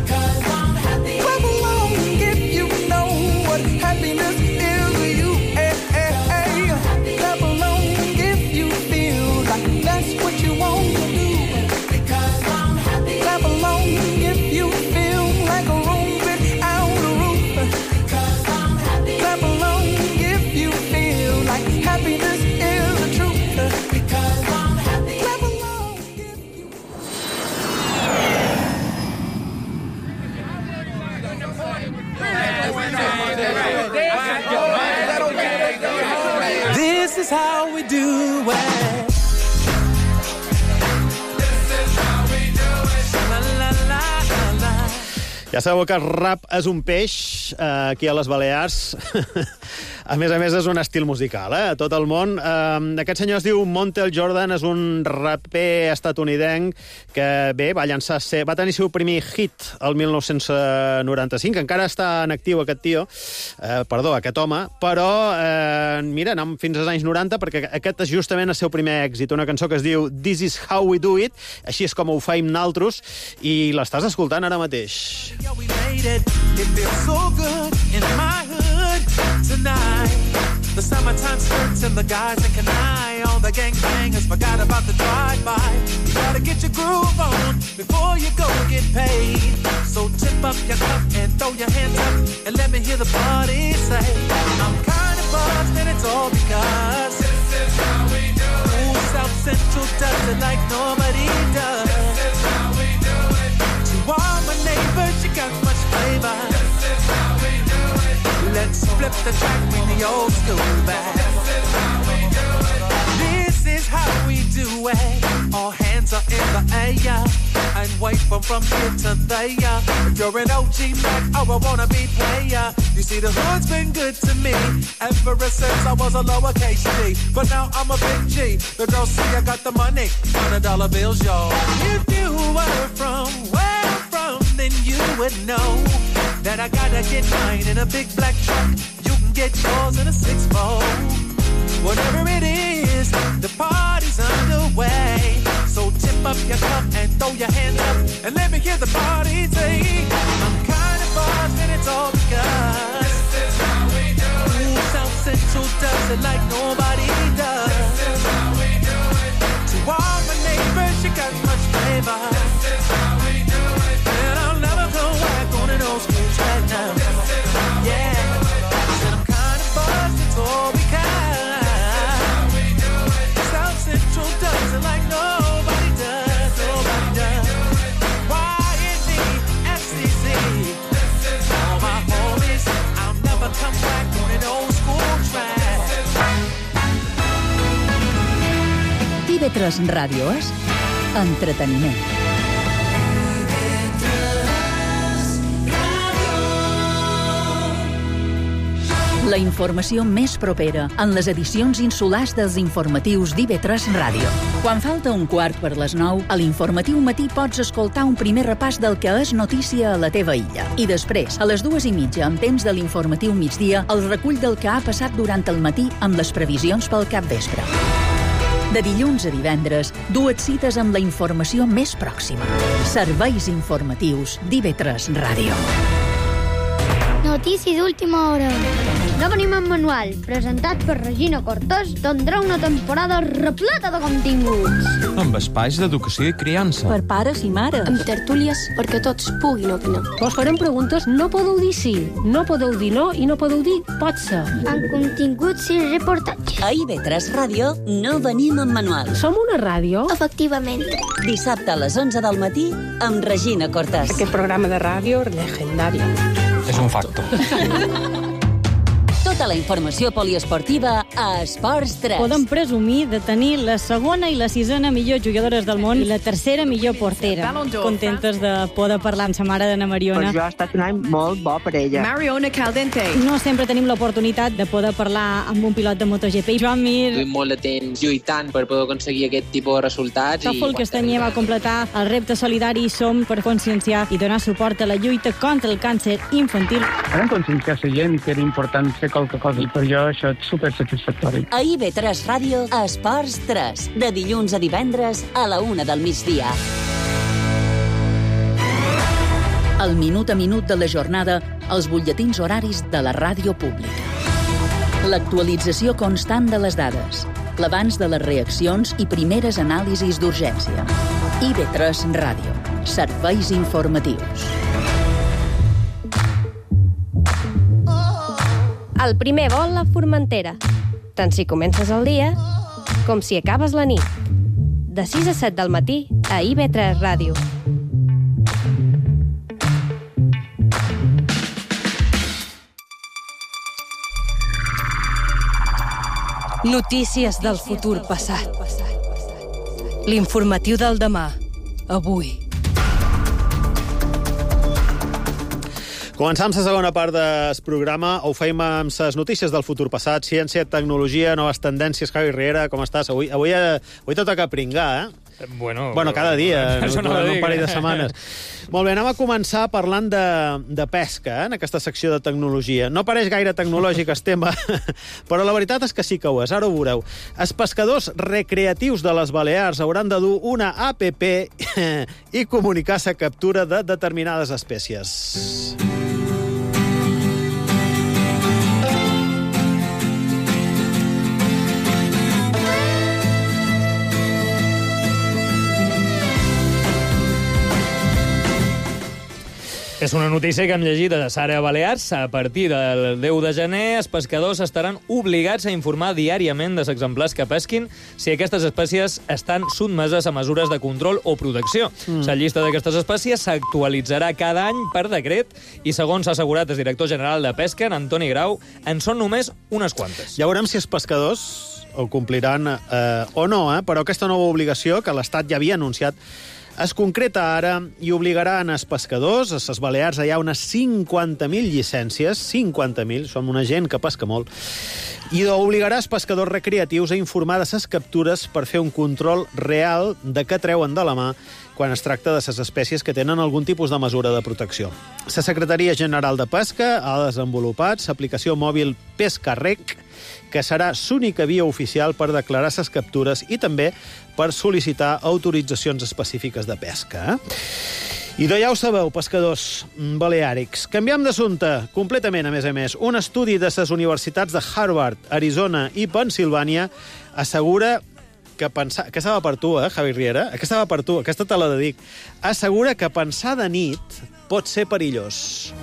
Clap along if you know what happiness is to you. Hey, hey, hey. Clap along if you feel like that's what you want to do. Clap along if you feel like a room without a roof. Clap along if you feel like happiness is the truth. Because I'm happy. Clap along if you... This is how we do it. Ja sabeu que el rap és un peix, eh, aquí a les Balears. A més a més, és un estil musical, eh? A tot el món. Eh, aquest senyor es diu Montel Jordan, és un raper estatunidenc que, bé, va llançar... Ser, va tenir el seu primer hit el mil nou-cents noranta-cinc. Encara està en actiu aquest tio, eh, perdó, aquest home, però, eh, mira, anem fins als anys noranta, perquè aquest és justament el seu primer èxit, una cançó que es diu This is how we do it, així és com ho faim naltros, i l'estàs escoltant ara mateix. Yeah, we made it. It feels so good in my hood tonight. The summertime skirts and the guys in Kenai. All the gangbangers forgot about the drive-by. You gotta get your groove on before you go get paid. So tip up your cup and throw your hands up and let me hear the party say, I'm kind of buzzed and it's all because this is how we do it. Ooh, South Central does it like nobody does. This is how we do it. To all my neighbors, you got the old school back. This is how we do it. All hands are in the air and wait from from here to there. If you're an O G Mac or a wannabe player, you see the hood's been good to me ever since I was a lowercase G. But now I'm a big G. The girls see I got the money, hundred dollar bills, y'all. If you were from where I'm from, then you would know that I gotta get mine in a big black truck. You can get yours in a six fold. Whatever it is, the party's underway. So tip up your cup and throw your hands up and let me hear the party say, I'm kind of buzzed and it's all because this is how we do it. Ooh, South Central does it like nobody does. This is how we do it. To all my neighbors, you got much flavor. This is how we do it. And I'll never go back on an old school track now. This is how yeah. we do it. I said I'm kind of buzzed, it's all because Central does it like nobody does, nobody does. Y N D, F C C, all my homies, I'll never come back on an old school track. T V tres Ràdio és entreteniment. La informació més propera en les edicions insulars dels informatius d'I V tres Ràdio. Quan falta un quart per les nou, a l'informatiu matí pots escoltar un primer repàs del que és notícia a la teva illa. I després, a les dues i mitja, en temps de l'informatiu migdia, el recull del que ha passat durant el matí amb les previsions pel capvespre. De dilluns a divendres, dues cites amb la informació més pròxima. Serveis informatius d'I V tres Ràdio. Notícies d'última hora. No venim en manual, presentat per Regina Cortés, tindrà una temporada repleta de continguts. Amb espais d'educació i criança. Per pares i mares. Amb tertúlies perquè tots puguin opinar. Vos farem preguntes, no podeu dir sí, no podeu dir no i no podeu dir pot ser. Amb continguts i reportatges. A I V tres Ràdio no venim en manual. Som una ràdio? Efectivament. Dissabte a les onze del matí amb Regina Cortés. Aquest programa de ràdio legendari. És un facto. Tota la informació poliesportiva a Esports tres. Podem presumir de tenir la segona i la sisena millor jugadores del món i la tercera millor portera. Contentes de poder parlar amb sa mare d'Anna Mariona. Per jo ha estat un any molt bo per ella. Mariona Caldente. No sempre tenim l'oportunitat de poder parlar amb un pilot de MotoGP. Joan Mir. Duim molt de temps lluitant per poder aconseguir aquest tipus de resultats. Tòfol Castanyer va completar el repte solidari Som per conscienciar i donar suport a la lluita contra el càncer infantil. Vam conscienciar la gent que era important fer qualque cosa i per jo això és supersatisfactori. A I V tres Ràdio, Esports tres, de dilluns a divendres a la una del migdia. El minut a minut de la jornada, els butlletins horaris de la ràdio pública. L'actualització constant de les dades, l'avanç de les reaccions i primeres anàlisis d'urgència. I V tres Ràdio, serveis informatius. El primer vol a Formentera. Tant si comences el dia com si acabes la nit. De sis a set del matí a I V tres Ràdio. Notícies del futur passat. L'informatiu del demà. Avui. Començam la segona part del programa. Ho feim amb les notícies del futur passat, ciència, tecnologia, noves tendències. Javi Riera, com estàs? Avui, avui, avui te toca pringar, eh? Bueno, bueno cada dia, no, no, no un parell de setmanes. Molt bé, anem a començar parlant de, de pesca, eh, en aquesta secció de tecnologia. No pareix gaire tecnològic el tema, però la veritat és que sí que ho és, ara ho veureu. Els pescadors recreatius de les Balears hauran de dur una app i comunicar la captura de determinades espècies. És una notícia que hem llegit a Sara Balears. A partir del deu de gener, els pescadors estaran obligats a informar diàriament dels exemplars que pesquin si aquestes espècies estan sotmeses a mesures de control o protecció. Mm. La llista d'aquestes espècies s'actualitzarà cada any per decret i, segons ha assegurat el director general de Pesca, en Antoni Grau, en són només unes quantes. Ja veurem si els pescadors ho compliran eh, o no, eh? Però aquesta nova obligació, que l'Estat ja havia anunciat, es concreta ara i obligarà els pescadors. A les Balears hi ha unes cinquanta mil llicències, cinquanta mil, som una gent que pesca molt, i obligarà els pescadors recreatius a informar de les captures per fer un control real de què treuen de la mà quan es tracta de les espècies que tenen algun tipus de mesura de protecció. La Secretaria General de Pesca ha desenvolupat l'aplicació mòbil PescaRec, que serà l'única via oficial per declarar les captures i també per sol·licitar autoritzacions específiques de pesca. Eh? I ja ho sabeu, pescadors baleàrics. Canviem d'assumpte completament, a més a més. Un estudi de les universitats de Harvard, Arizona i Pensilvània assegura que pensar... Aquesta va per tu, eh, Javi Riera? Aquesta va per tu, aquesta te la dedic. Assegura que pensar de nit pot ser perillós.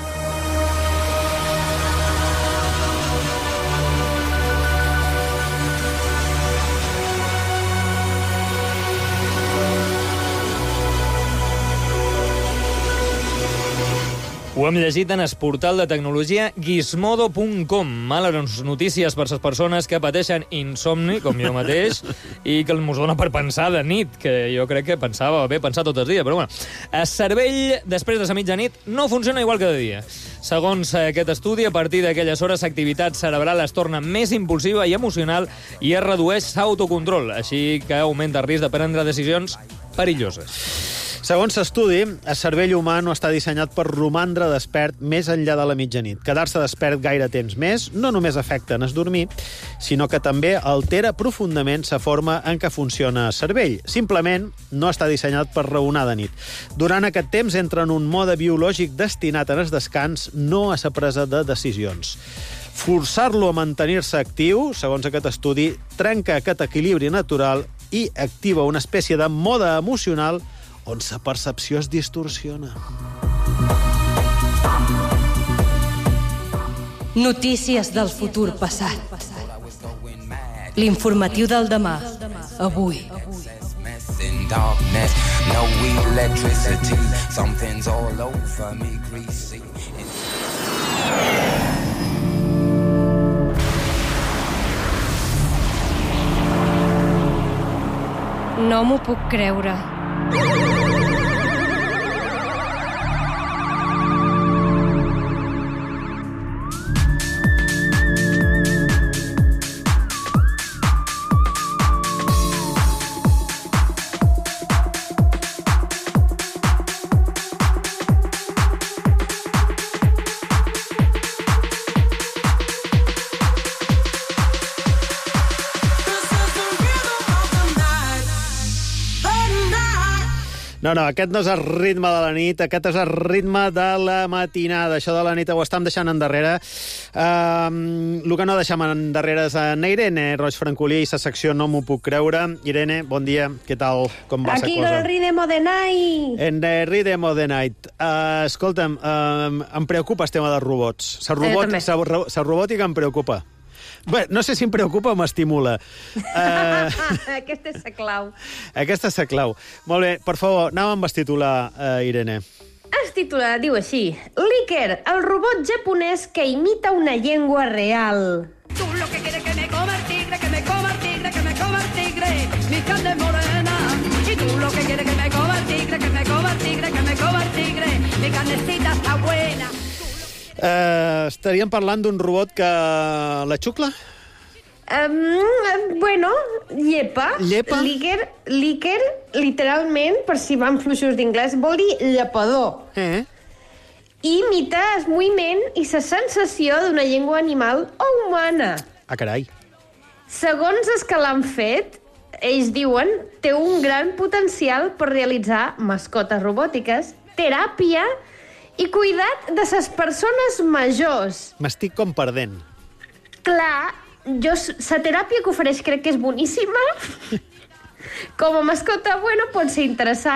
Ho hem llegit en el portal de tecnologia gizmodo punt com. Males notícies per les persones que pateixen insomni, com jo mateix, i que mos dona per pensar de nit, que jo crec que pensava bé pensar tots els dies, però bueno. El cervell, després de la mitjanit, no funciona igual que de dia. Segons aquest estudi, a partir d'aquelles hores, l'activitat cerebral es torna més impulsiva i emocional i es redueix l'autocontrol, així que augmenta el risc de prendre decisions perilloses. Segons l'estudi, el cervell humà no està dissenyat per romandre despert més enllà de la mitjanit. Quedar-se despert gaire temps més no només afecta en es dormir, sinó que també altera profundament la forma en què funciona el cervell. Simplement no està dissenyat per raonar de nit. Durant aquest temps entra en un mode biològic destinat al descans, no a la presa de decisions. Forçar-lo a mantenir-se actiu, segons aquest estudi, trenca aquest equilibri natural i activa una espècie de mode emocional on la percepció es distorsiona. Notícies del futur passat. L'informatiu del demà. Avui. No m'ho puc creure. No, no, aquest no és el ritme de la nit, aquest és el ritme de la matinada. Això de la nit ho estem deixant endarrere. Uh, el que no deixem endarrere és en Irene Roig Francolí i sa secció No m'ho puc creure. Irene, bon dia, què tal? Com va sa cosa? Aquí con el Rhythm of the Night. En the Rhythm of the Night. Uh, escolta'm, uh, em preocupa el tema dels robots. La robot, eh, robòtica em preocupa. Bé, no sé si em preocupa o m'estimula. Uh... Aquesta és la clau. Aquesta és la clau. Molt bé, per favor, anàvem amb el titular, uh, Irene. El titular diu així: Licker, el robot japonès que imita una llengua real. Tú lo que quieres que me coma el tigre, que me coma el tigre, que me coma el tigre, mi carne morena. Y tú lo que quieres que me coma el tigre, que me coma el tigre, que me coma el tigre, mi carnecita está buena. Uh, estaríem parlant d'un robot que la xucla? Um, bueno, llepa. Llepa? Licker, licker, literalment, per si van fluixos d'inglès, vol dir llepador. Eh? I imita el moviment i la sensació d'una llengua animal o humana. Ah, carai. Segons els que l'han fet, ells diuen, té un gran potencial per realitzar mascotes robòtiques, teràpia i cuidat de les persones majors. M'estic com perdent. Clar, jo, la teràpia que ofereix crec que és boníssima. Com a mascota, bueno, pot ser interessant,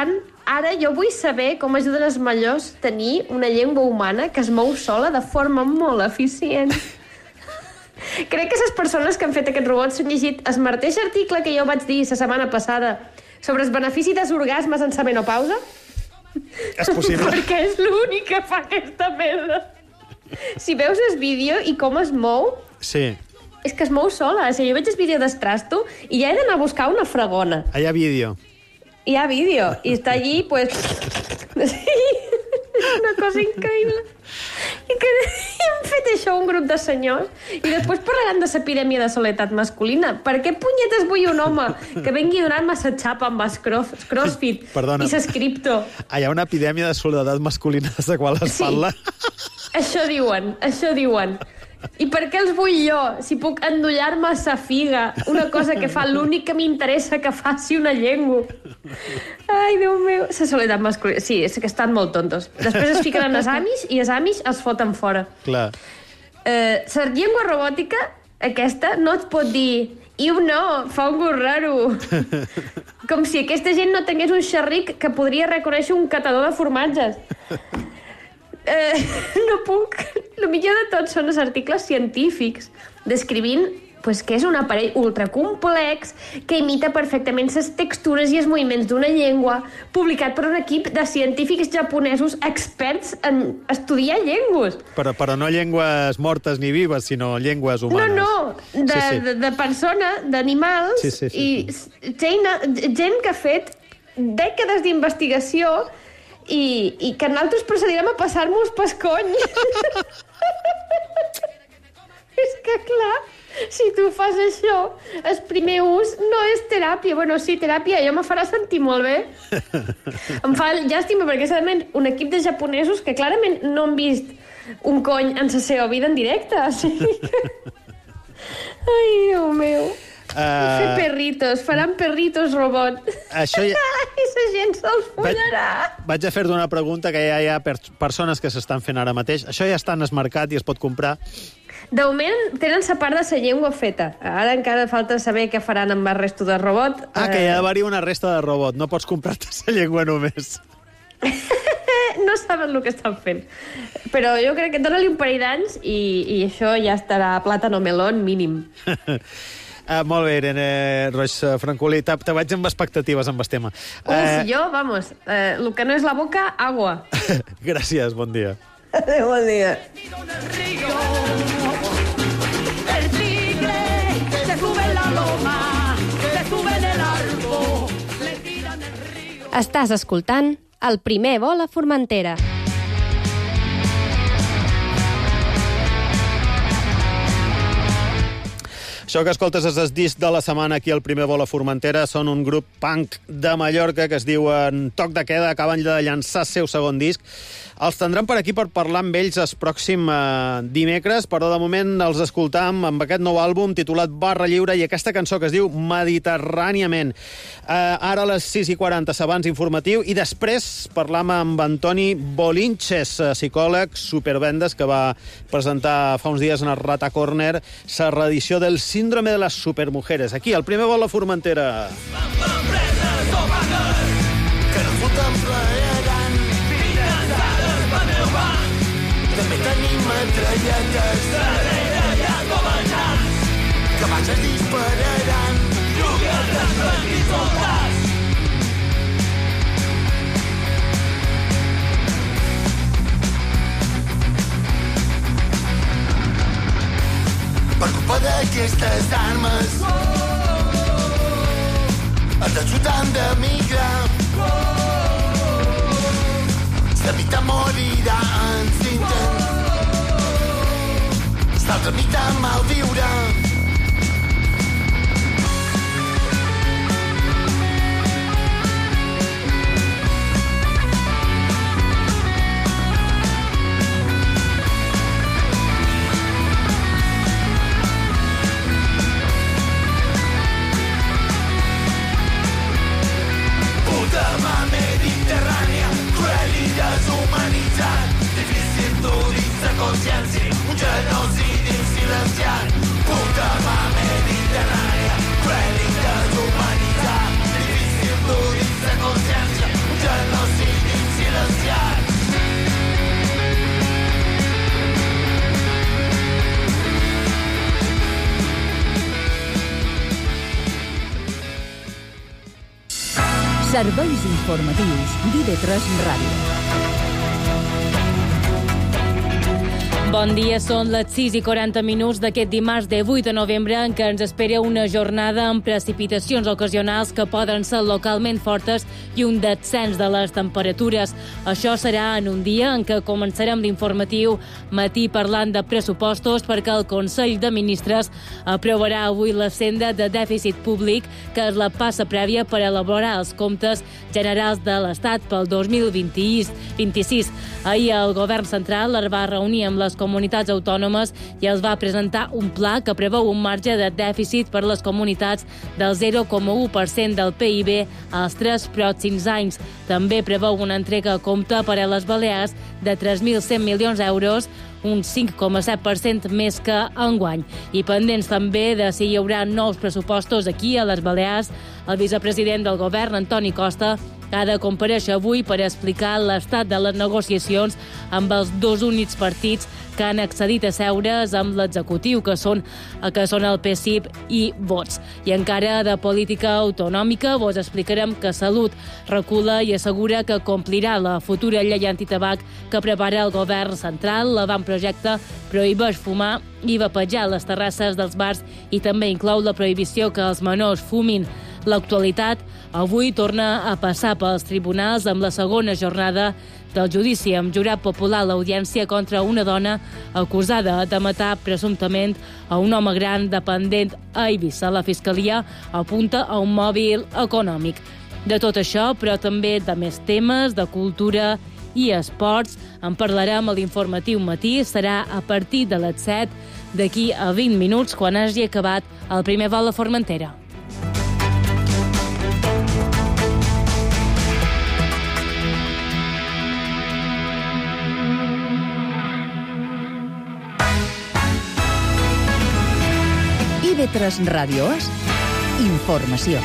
ara jo vull saber com ajuden els majors tenir una llengua humana que es mou sola de forma molt eficient. Crec que les persones que han fet aquest robot s'han llegit el mateix article que jo vaig dir la setmana passada sobre els beneficis dels orgasmes en la menopausa. És possible. Perquè és l'únic que fa aquesta merda. Si veus el vídeo i com es mou... Sí. És que es mou sola. O sigui, jo veig el vídeo d'Estrasto i ja he d'anar a buscar una fregona. Ah, hi ha vídeo. Hi ha vídeo. I està allí, pues... Sí, una cosa increïble. I que hem fet això un grup de senyors i després parlaran de l'epidèmia de soledat masculina. Per què punyetes vull un home que vengui donant-me la xapa amb el crossfit Perdona. i l'escripto? Ah, hi ha una epidèmia de soledat masculina de qual es Sí. parla? Això diuen, això diuen. I per què els vull jo, si puc endollar-me sa figa, una cosa que fa l'únic que m'interessa que faci una llengua? Ai, Déu meu, la soledat masculina. Sí, és que estan molt tontos. Després es fiquen en els amis i els amis els foten fora. Clar. Eh, la llengua robòtica, aquesta, no et pot dir iu no, fa un gust raro. Com si aquesta gent no tingués un xerric que podria reconèixer un catador de formatges. Eh, no puc. El millor de tot són els articles científics descrivint pues, que és un aparell ultracomplex que imita perfectament les textures i els moviments d'una llengua, publicat per un equip de científics japonesos experts en estudiar llengües. Però, però no llengües mortes ni vives, sinó llengües humanes. No, no, de, Sí, sí. de, de persona, d'animals, Sí, sí, sí, i gent, gent que ha fet dècades d'investigació i, i que nosaltres procedirem a passar-nos pas cony. És que, clar, si tu fas això, el primer ús no és teràpia. Bueno, sí, teràpia, allò me farà sentir molt bé. Em fa llàstima, perquè és un equip de japonesos que clarament no han vist un cony en la seva vida en directe. O sigui que... Ai, Déu meu. Uh... Fer perritos, faran perritos robot. Això ja... I la gent se'ls follarà. Vaig, vaig a fer-te una pregunta que ja hi ha per persones que s'estan fent ara mateix. Això ja està en el mercat i es pot comprar. De moment tenen la part de la llengua feta. Ara encara falta saber què faran amb el resto de robot. Ah, que hi ha d'haver-hi una resta de robot. No pots comprar-te la llengua només. No saben el que estan fent. Però jo crec que dona-li un parell d'anys i, i això ja estarà plàtano melón mínim. Uh, molt bé, Irene Roig Francolí. Te, te vaig amb expectatives amb el tema. Uf, uh, jo, vamos, uh, el que no és la boca, agua. Gràcies, bon dia. Adéu, bon dia. El tigre se sube en la loma, se sube en el árbol, le tiran el río. Estàs escoltant El primer vol a Formentera. Això que escoltes és el disc de la setmana aquí al Primer Vol a Formentera. Són un grup punk de Mallorca que es diuen Toc de Queda. Acaben de llançar el seu segon disc. Els tindrem per aquí per parlar amb ells el pròxim eh, dimecres, però de moment els escoltam amb aquest nou àlbum titulat Barra Lliure i aquesta cançó que es diu Mediterràniament. Eh, ara a les sis i quaranta s'abans informatiu i després parlam amb Antoni Bolinches, psicòleg supervendes que va presentar fa uns dies en el Rata Corner la reedició del Síndrome de les Supermujeres. Aquí, al Primer Vol a Formentera. Que no foten plegaran finançades per meu banc. També tenim metralletes darrere hi ha comandants que baixes dispararan juguetes blancs soldats. Per culpa d'aquestes armes ens ajuden de migrar. La vida morirà en cinten. L'altra meitat mal viure. Puta mà mediterrània, cruel i deshumanitzat, difícil d'obrir-se consciència, un genocidi silenciat. Puta Serveis informatius d'I V tres Ràdio. Bon dia, són les sis i quaranta minuts d'aquest dimarts de vuit de novembre en què ens espera una jornada amb precipitacions ocasionals que poden ser localment fortes i un descens de les temperatures. Això serà en un dia en què començarem l'informatiu matí parlant de pressupostos perquè el Consell de Ministres aprovarà avui la senda de dèficit públic, que és la passa prèvia per elaborar els comptes generals de l'Estat pel dos mil vint-i-sis. Ahir el govern central es va reunir amb les comunitats autònomes i els va presentar un pla que preveu un marge de dèficit per les comunitats del zero coma u per cent del P I B als tres pròxims anys. També preveu una entrega a compte per a les Balears de tres mil cent milions d'euros, un cinc coma set per cent més que enguany. I pendents també de si hi haurà nous pressupostos aquí a les Balears, el vicepresident del govern, Antoni Costa, ha de comparèixer avui per explicar l'estat de les negociacions amb els dos únics partits que han accedit a seure's amb l'executiu, que són, que són el P S I P i Vots. I encara de política autonòmica vos explicarem que Salut recula i assegura que complirà la futura llei antitabac que prepara el govern central. L'avantprojecte prohibeix fumar i vapejar a les terrasses dels bars i també inclou la prohibició que els menors fumin. L'actualitat avui torna a passar pels tribunals amb la segona jornada del judici amb jurat popular a l'audiència contra una dona acusada de matar presumptament a un home gran dependent a Eivissa. La Fiscalia apunta a un mòbil econòmic. De tot això, però també de més temes, de cultura i esports, en parlarem a l'informatiu matí. Serà a partir de les set, d'aquí a vint minuts, quan hagi acabat el primer vol a Formentera. I V tres Ràdio és informació.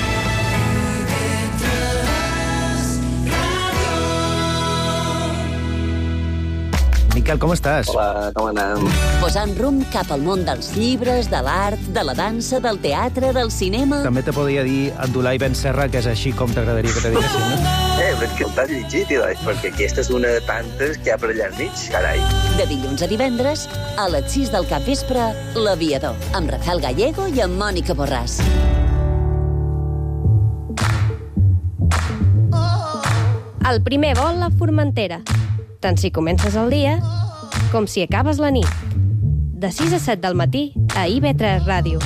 Miquel, com estàs? Hola, com anem? Posant rumb cap al món dels llibres, de l'art, de la dansa, del teatre, del cinema... També te podria dir Abdulai Ben Serra, que és així com t'agradaria que te diguessin, no? Eh, però és que t'has llegit, Ilai, perquè aquesta és una de tantes que hi ha per allà al mig, carai. De dilluns a divendres, a les sis del capvespre, L'Aviador, amb Rafael Gallego i amb Mònica Borràs. El primer vol a Formentera. Tant si comences el dia com si acabes la nit. De sis a set del matí a I V tres Ràdio.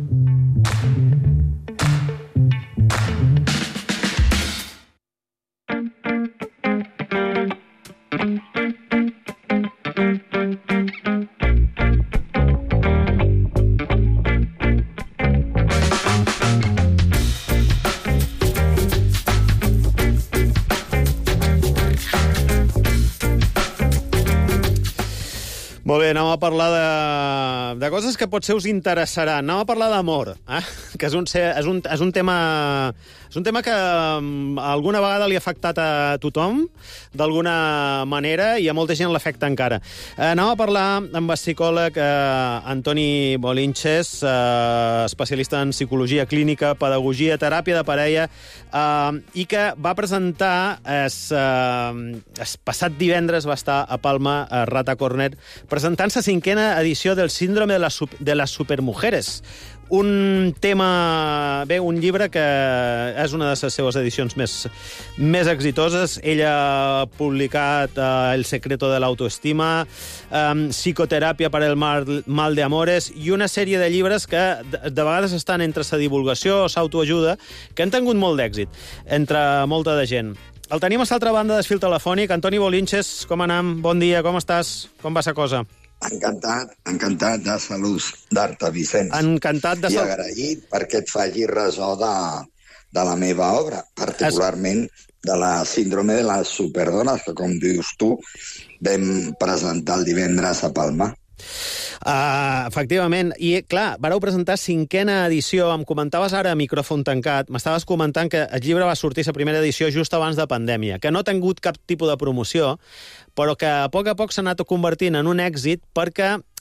Molt bé, anem a parlar de, de coses que potser us interessaran. Anem a parlar d'amor, eh? Que és un, és, un, és, un tema, és un tema que alguna vegada li ha afectat a tothom, d'alguna manera, i a molta gent l'afecta encara. Eh, anem a parlar amb el psicòleg eh, Antoni Bolinches, eh, especialista en psicologia clínica, pedagogia, teràpia de parella, eh, i que va presentar, es, eh, es passat divendres va estar a Palma, a Rata Corner, presentant-se cinquena edició del síndrome de, la, de les supermujeres. Un tema... Bé, un llibre que és una de les seves edicions més, més exitoses. Ella ha publicat uh, El secreto de l'autoestima, um, Psicoteràpia per el mal, mal de amores i una sèrie de llibres que de, de vegades estan entre sa divulgació o s'autoajuda, que han tingut molt d'èxit entre molta de gent. El tenim a l'altra banda del fil telefònic. Antoni Bolinches, com anem? Bon dia, com estàs? Com va la cosa? Encantat, encantat de salut d'Arta, Vicenç. Encantat de I salut. agraït perquè et faci ressò de, de la meva obra, particularment de la síndrome de les superdones, que, com dius tu, vam presentar el divendres a Palma. Uh, efectivament, i clar, vareu presentar cinquena edició, em comentaves ara a micròfon tancat, m'estaves comentant que el llibre va sortir la primera edició just abans de pandèmia, que no ha tingut cap tipus de promoció, però que a poc a poc s'ha anat convertint en un èxit perquè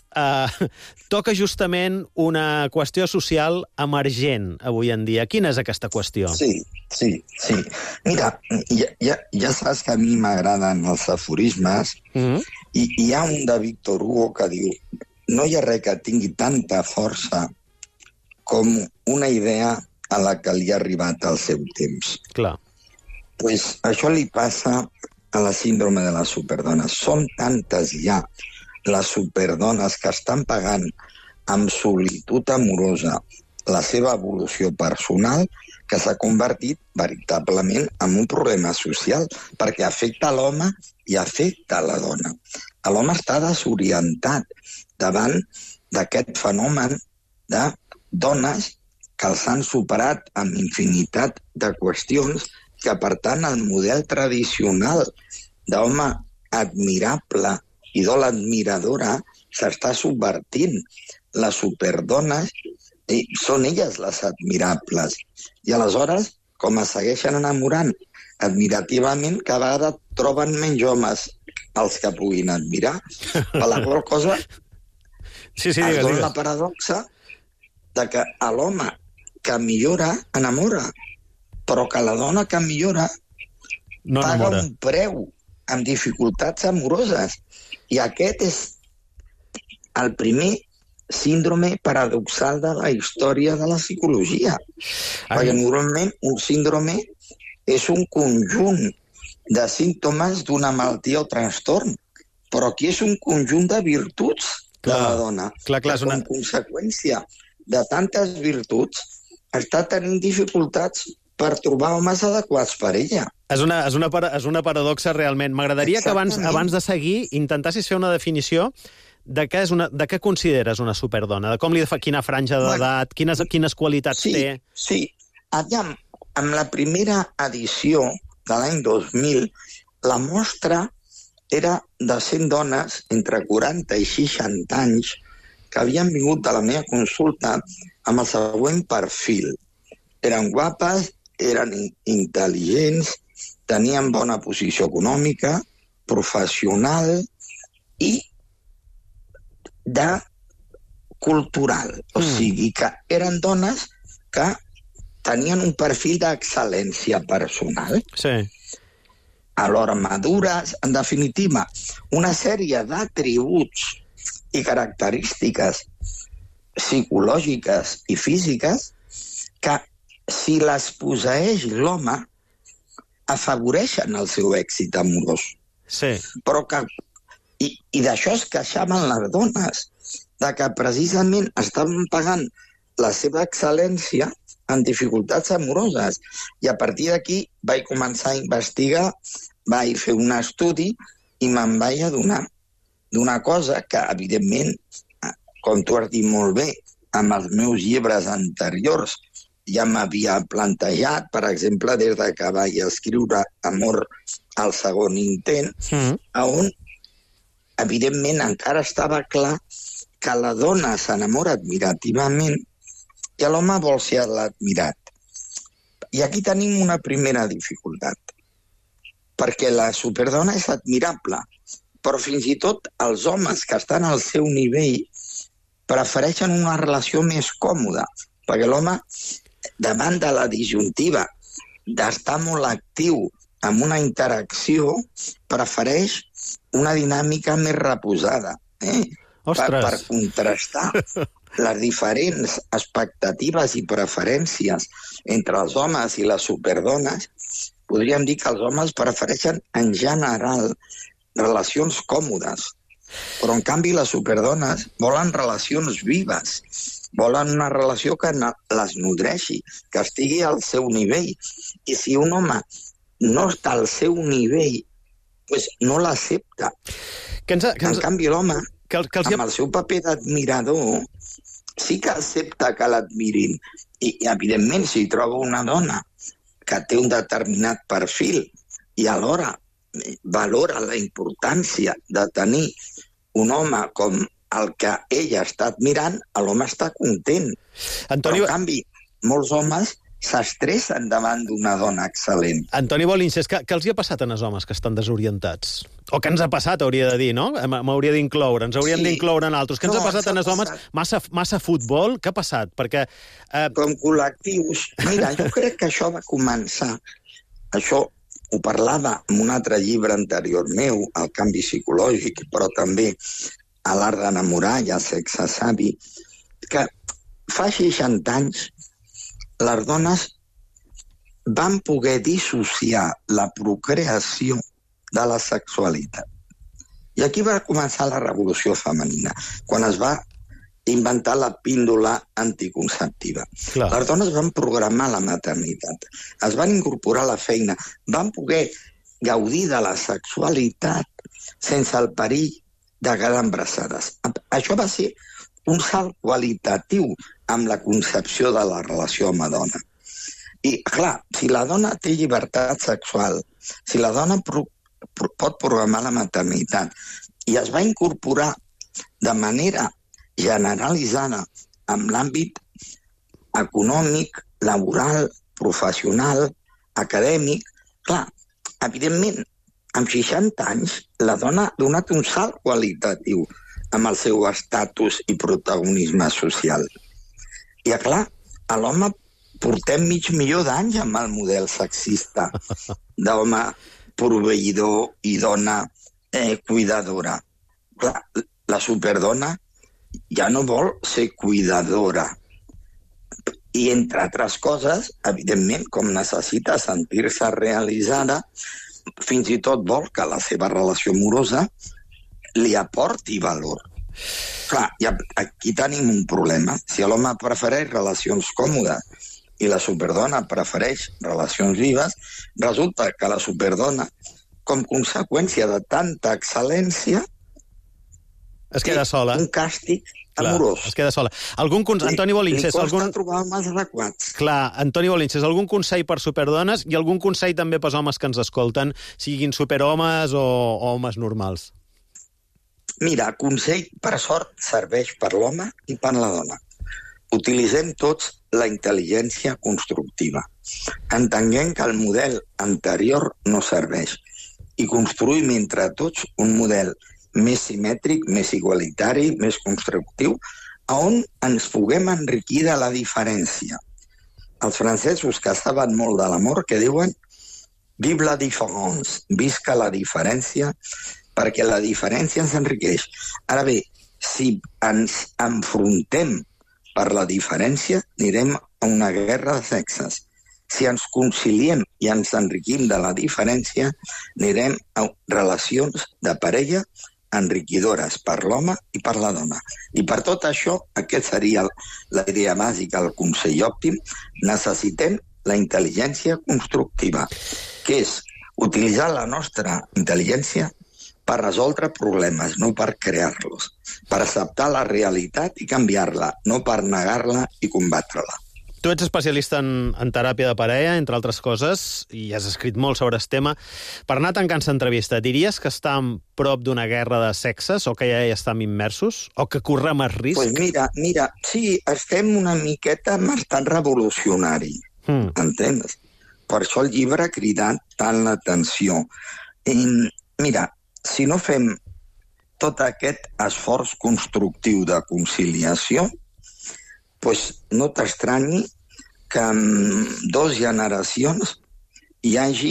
eh, toca justament una qüestió social emergent avui en dia. Quina és aquesta qüestió? Sí, sí, sí. Mira, ja, ja, ja saps que a mi m'agraden els aforismes, mm-hmm. i hi ha un de Víctor Hugo que diu: no hi ha res que tingui tanta força com una idea a la que li ha arribat al seu temps. Clar. Pues això li passa a la síndrome de les superdones. Són tantes ja les superdones que estan pagant amb solitud amorosa la seva evolució personal, que s'ha convertit veritablement en un problema social, perquè afecta l'home i afecta la dona. L'home està desorientat davant d'aquest fenomen de dones que els han superat amb infinitat de qüestions, que per tant el model tradicional d'home admirable i dona admiradora s'està subvertint. Les superdones i són elles les admirables. I aleshores, com es segueixen enamorant admirativament, cada vegada troben menys homes els que puguin admirar. Per la qual cosa sí, sí, es digues, dona digues. la paradoxa de que l'home que millora enamora, però que la dona que millora no paga enamora. un preu amb dificultats amoroses. I aquest és el primer síndrome paradoxal de la història de la psicologia. Ai. Perquè normalment un síndrome és un conjunt de símptomes d'una malaltia o trastorn, però aquí és un conjunt de virtuts clar, de la dona. Clar, clar, que una... com conseqüència de tantes virtuts està tenint dificultats per trobar homes adequats per ella. És una, és una, para, és una paradoxa realment. M'agradaria que abans, abans de seguir intentessis fer una definició de què, és una, de què consideres una superdona, de com li fa quina franja d'edat, bueno, quines, quines qualitats sí, té. Sí, aviam, amb la primera edició de l'any dos mil, la mostra era de cent dones entre quaranta i seixanta anys que havien vingut de la meva consulta amb el següent perfil. Eren guapes, eren intel·ligents, tenien bona posició econòmica, professional i de cultural. O mm. sigui que eren dones que tenien un perfil d'excel·lència personal. Sí. Alhora madures, en definitiva, una sèrie d'atributs i característiques psicològiques i físiques que, si les posseeix l'home, afavoreixen el seu èxit amorós. Sí. Però que... I, i d'això es queixaven les dones, de que precisament estaven pagant la seva excel·lència en dificultats amoroses. I a partir d'aquí vaig començar a investigar, vaig fer un estudi i me'n vaig adonar d'una cosa que, evidentment, com tu has dit molt bé, amb els meus llibres anteriors ja m'havia plantejat, per exemple, des de que vaig escriure Amor al segon intent, mm. on, evidentment, encara estava clar que la dona s'enamora admirativament i l'home vol ser l'admirat. I aquí tenim una primera dificultat, perquè la superdona és admirable, però fins i tot els homes que estan al seu nivell prefereixen una relació més còmoda, perquè l'home, davant de la disjuntiva d'estar molt actiu en una interacció, prefereix una dinàmica més reposada, eh? per, per contrastar les diferents expectatives i preferències entre els homes i les superdones. Podríem dir que els homes prefereixen, en general, relacions còmodes, però en canvi les superdones volen relacions vives, volen una relació que les nodreixi, que estigui al seu nivell. I si un home no està al seu nivell, pues no l'accepta. Que ens, que ens... En canvi, l'home, que, que els... amb el seu paper d'admirador, sí que accepta que l'admirin. I, I, evidentment, si troba una dona que té un determinat perfil i alhora valora la importància de tenir un home com el que ella està admirant, l'home està content. Antonio... Però, en canvi, molts homes s'estressen davant d'una dona excel·lent. Antoni Bolinches, què, què els hi ha passat a els homes que estan desorientats? O què ens ha passat, hauria de dir, no? M'hauria d'incloure, ens hauríem sí. d'incloure en altres. Què ens no, ha passat a els homes? Massa, massa futbol? Què ha passat? Perquè... Eh... Com col·lectius... Mira, jo crec que això va començar... Això ho parlava en un altre llibre anterior meu, El canvi psicològic, però també a l'art d'enamorar i a Sexe savi, que fa seixanta anys les dones van poder dissociar la procreació de la sexualitat. I aquí va començar la revolució femenina, quan es va inventar la píndola anticonceptiva. Clar. Les dones van programar la maternitat, es van incorporar a la feina, van poder gaudir de la sexualitat sense el perill de quedar embarassades. Això va ser un salt qualitatiu amb la concepció de la relació home-dona. I, clar, si la dona té llibertat sexual, si la dona pro, pro, pot programar la maternitat i es va incorporar de manera generalitzada amb l'àmbit econòmic, laboral, professional, acadèmic, clar, evidentment, amb seixanta anys, la dona ha donat un salt qualitatiu amb el seu estatus i protagonisme social. I, clar, a l'home portem mig milió d'anys amb el model sexista d'home proveïdor i dona eh, cuidadora. Clar, la superdona ja no vol ser cuidadora. I, entre altres coses, evidentment, com necessita sentir-se realitzada, fins i tot vol que la seva relació amorosa li aporti valor. Clar, ja, aquí tenim un problema. Si l'home prefereix relacions còmodes i la superdona prefereix relacions vives, resulta que la superdona, com conseqüència de tanta excel·lència, es queda sola. Un càstig amorós. Clar, es queda sola. Algun consell, Antoni Bolinches, li costa algun... trobar els adequats. Clar, Antoni Bolinches, algun consell per superdones i algun consell també pels homes que ens escolten, siguin superhomes o, o homes normals? Mira, consell, per sort, serveix per l'home i per la dona. Utilitzem tots la intel·ligència constructiva. Entenguem que el model anterior no serveix i construïm entre tots un model més simètric, més igualitari, més constructiu, on ens puguem enriquir de la diferència. Els francesos que saben molt de l'amor que diuen «Vive la différence», visca la diferència, perquè la diferència ens enriqueix. Ara bé, si ens enfrontem per la diferència, anirem a una guerra de sexes. Si ens conciliem i ens enriquim de la diferència, anirem a relacions de parella enriquidores per l'home i per la dona. I per tot això, aquest seria la idea bàsica, el consell òptim, necessitem la intel·ligència constructiva, que és utilitzar la nostra intel·ligència per resoldre problemes, no per crear-los, per acceptar la realitat i canviar-la, no per negar-la i combatre-la. Tu ets especialista en, en teràpia de parella, entre altres coses, i has escrit molt sobre aquest tema. Per anar tancant l'entrevista, diries que estem prop d'una guerra de sexes o que ja hi estem immersos? O que correm el risc? Pues mira, mira, sí, estem una miqueta en estat revolucionari, mm. entens? Per això el llibre ha cridat tant l'atenció. Mira, si no fem tot aquest esforç constructiu de conciliació, pues no t'estranyi que en dues generacions hi hagi,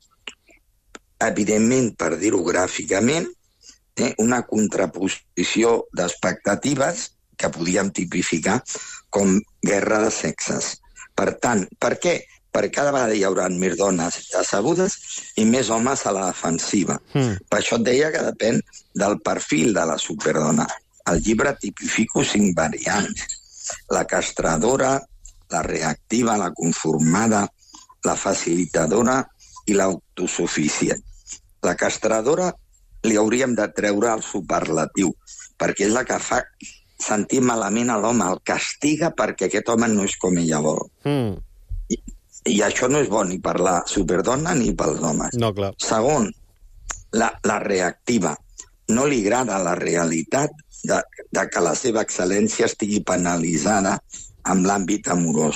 evidentment, per dir-ho gràficament, eh, una contraposició d'expectatives que podíem tipificar com guerra de sexes. Per tant, per què? Perquè cada vegada hi haurà més dones assegudes i més homes a la defensiva. Mm. Per això et deia que depèn del perfil de la superdona. Al llibre tipifico cinc variants. La castradora, la reactiva, la conformada, la facilitadora i l'autosuficient. La castradora li hauríem de treure el superlatiu, perquè és la que fa sentir malament a l'home, el castiga perquè aquest home no és com ella vol. Mm. I, I això no és bo ni per la superdona ni pels homes. No, clar. Segon, la, la reactiva. No li agrada la realitat de, de que la seva excel·lència estigui penalitzada amb l'àmbit amorós.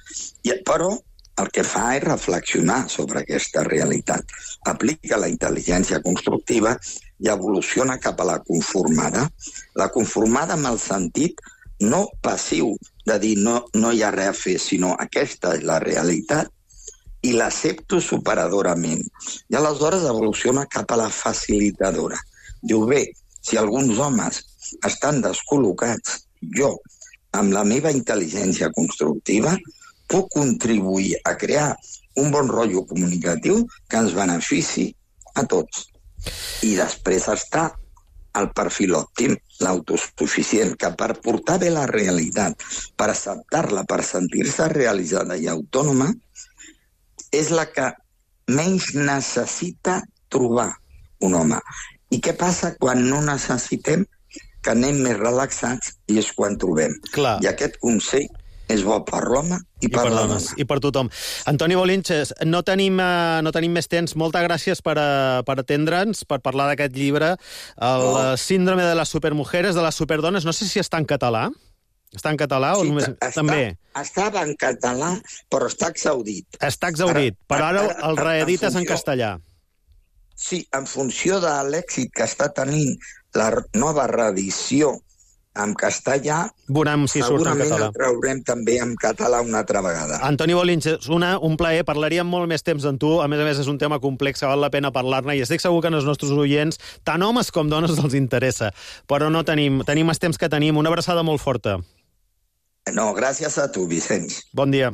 I, però el que fa és reflexionar sobre aquesta realitat. Aplica la intel·ligència constructiva i evoluciona cap a la conformada. La conformada amb el sentit no passiu de dir no, no hi ha res a fer, sinó aquesta és la realitat i l'accepto superadorament. I aleshores evoluciona cap a la facilitadora. Diu, bé, si alguns homes estan descol·locats, jo, amb la meva intel·ligència constructiva, puc contribuir a crear un bon rotllo comunicatiu que ens benefici a tots. I després està el perfil òptim, l'autosuficient, que per portar bé la realitat, per acceptar-la, per sentir-se realitzada i autònoma, és la que menys necessita trobar un home. I què passa quan no necessitem? Que anem més relaxats i és quan trobem. Clar. I aquest consell és bo per l'home i, I per, per la dones, dona. i per tothom. Antoni Bolinches, no tenim, uh, no tenim més temps. Moltes gràcies per, uh, per atendre'ns, per parlar d'aquest llibre, el oh. Síndrome de les supermujeres, de les superdones. No sé si està en català. Està en català o Sí, només... està, També. Estava en català, però està exaudit. Està exaudit, Ara- però ara ara- el reedites en funció- castellà. Sí, en funció de l'èxit que està tenint la nova reedició en castellà, Veurem si surt en segurament català. el traurem també en català una altra vegada. Antoni Bolinches, una, un plaer. Parlaríem molt més temps amb tu. A més a més, és un tema complex que val la pena parlar-ne i estic segur que als nostres oients, tant homes com dones, els interessa. Però no tenim, tenim els temps que tenim. Una abraçada molt forta. No, gràcies a tu, Vicenç. Bon dia.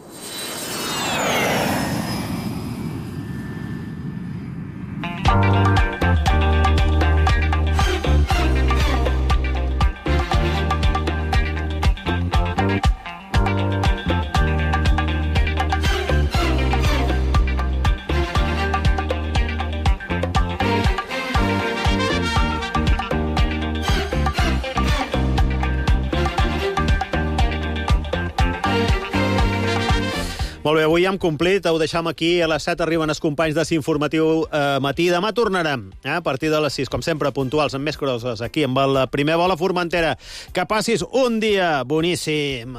Molt bé, avui ja hem complit, ho deixam aquí, a les set arriben els companys de S'Informatiu eh, Matí. Demà tornarem, eh, a partir de les sis, com sempre, puntuals, amb més crosses, aquí amb el primer vol a Formentera. Que passis un dia boníssim.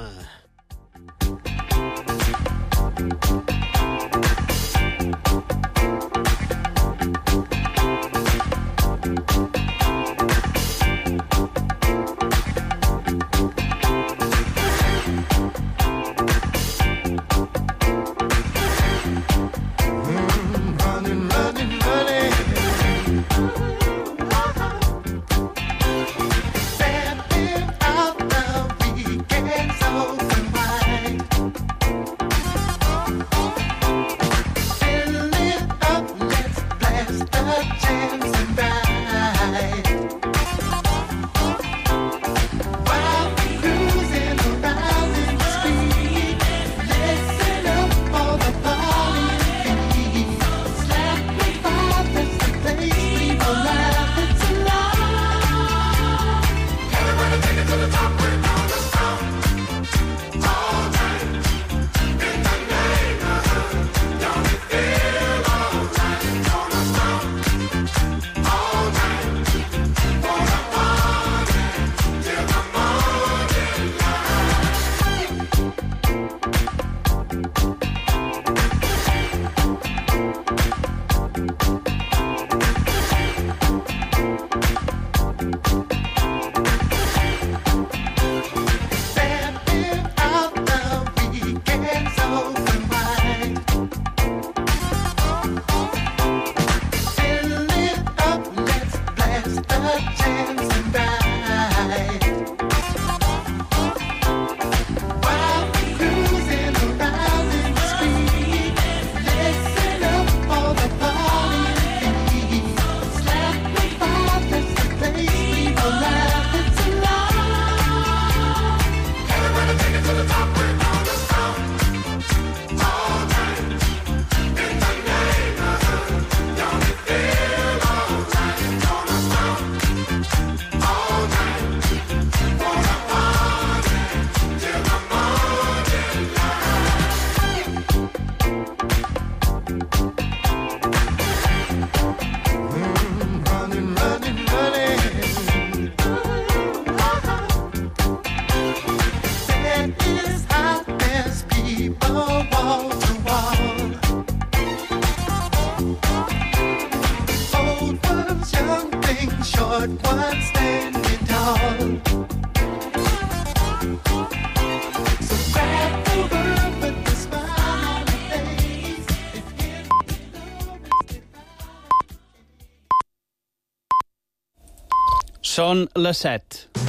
all what would stand me tall. So grab the world with a smile on your face. Són les set.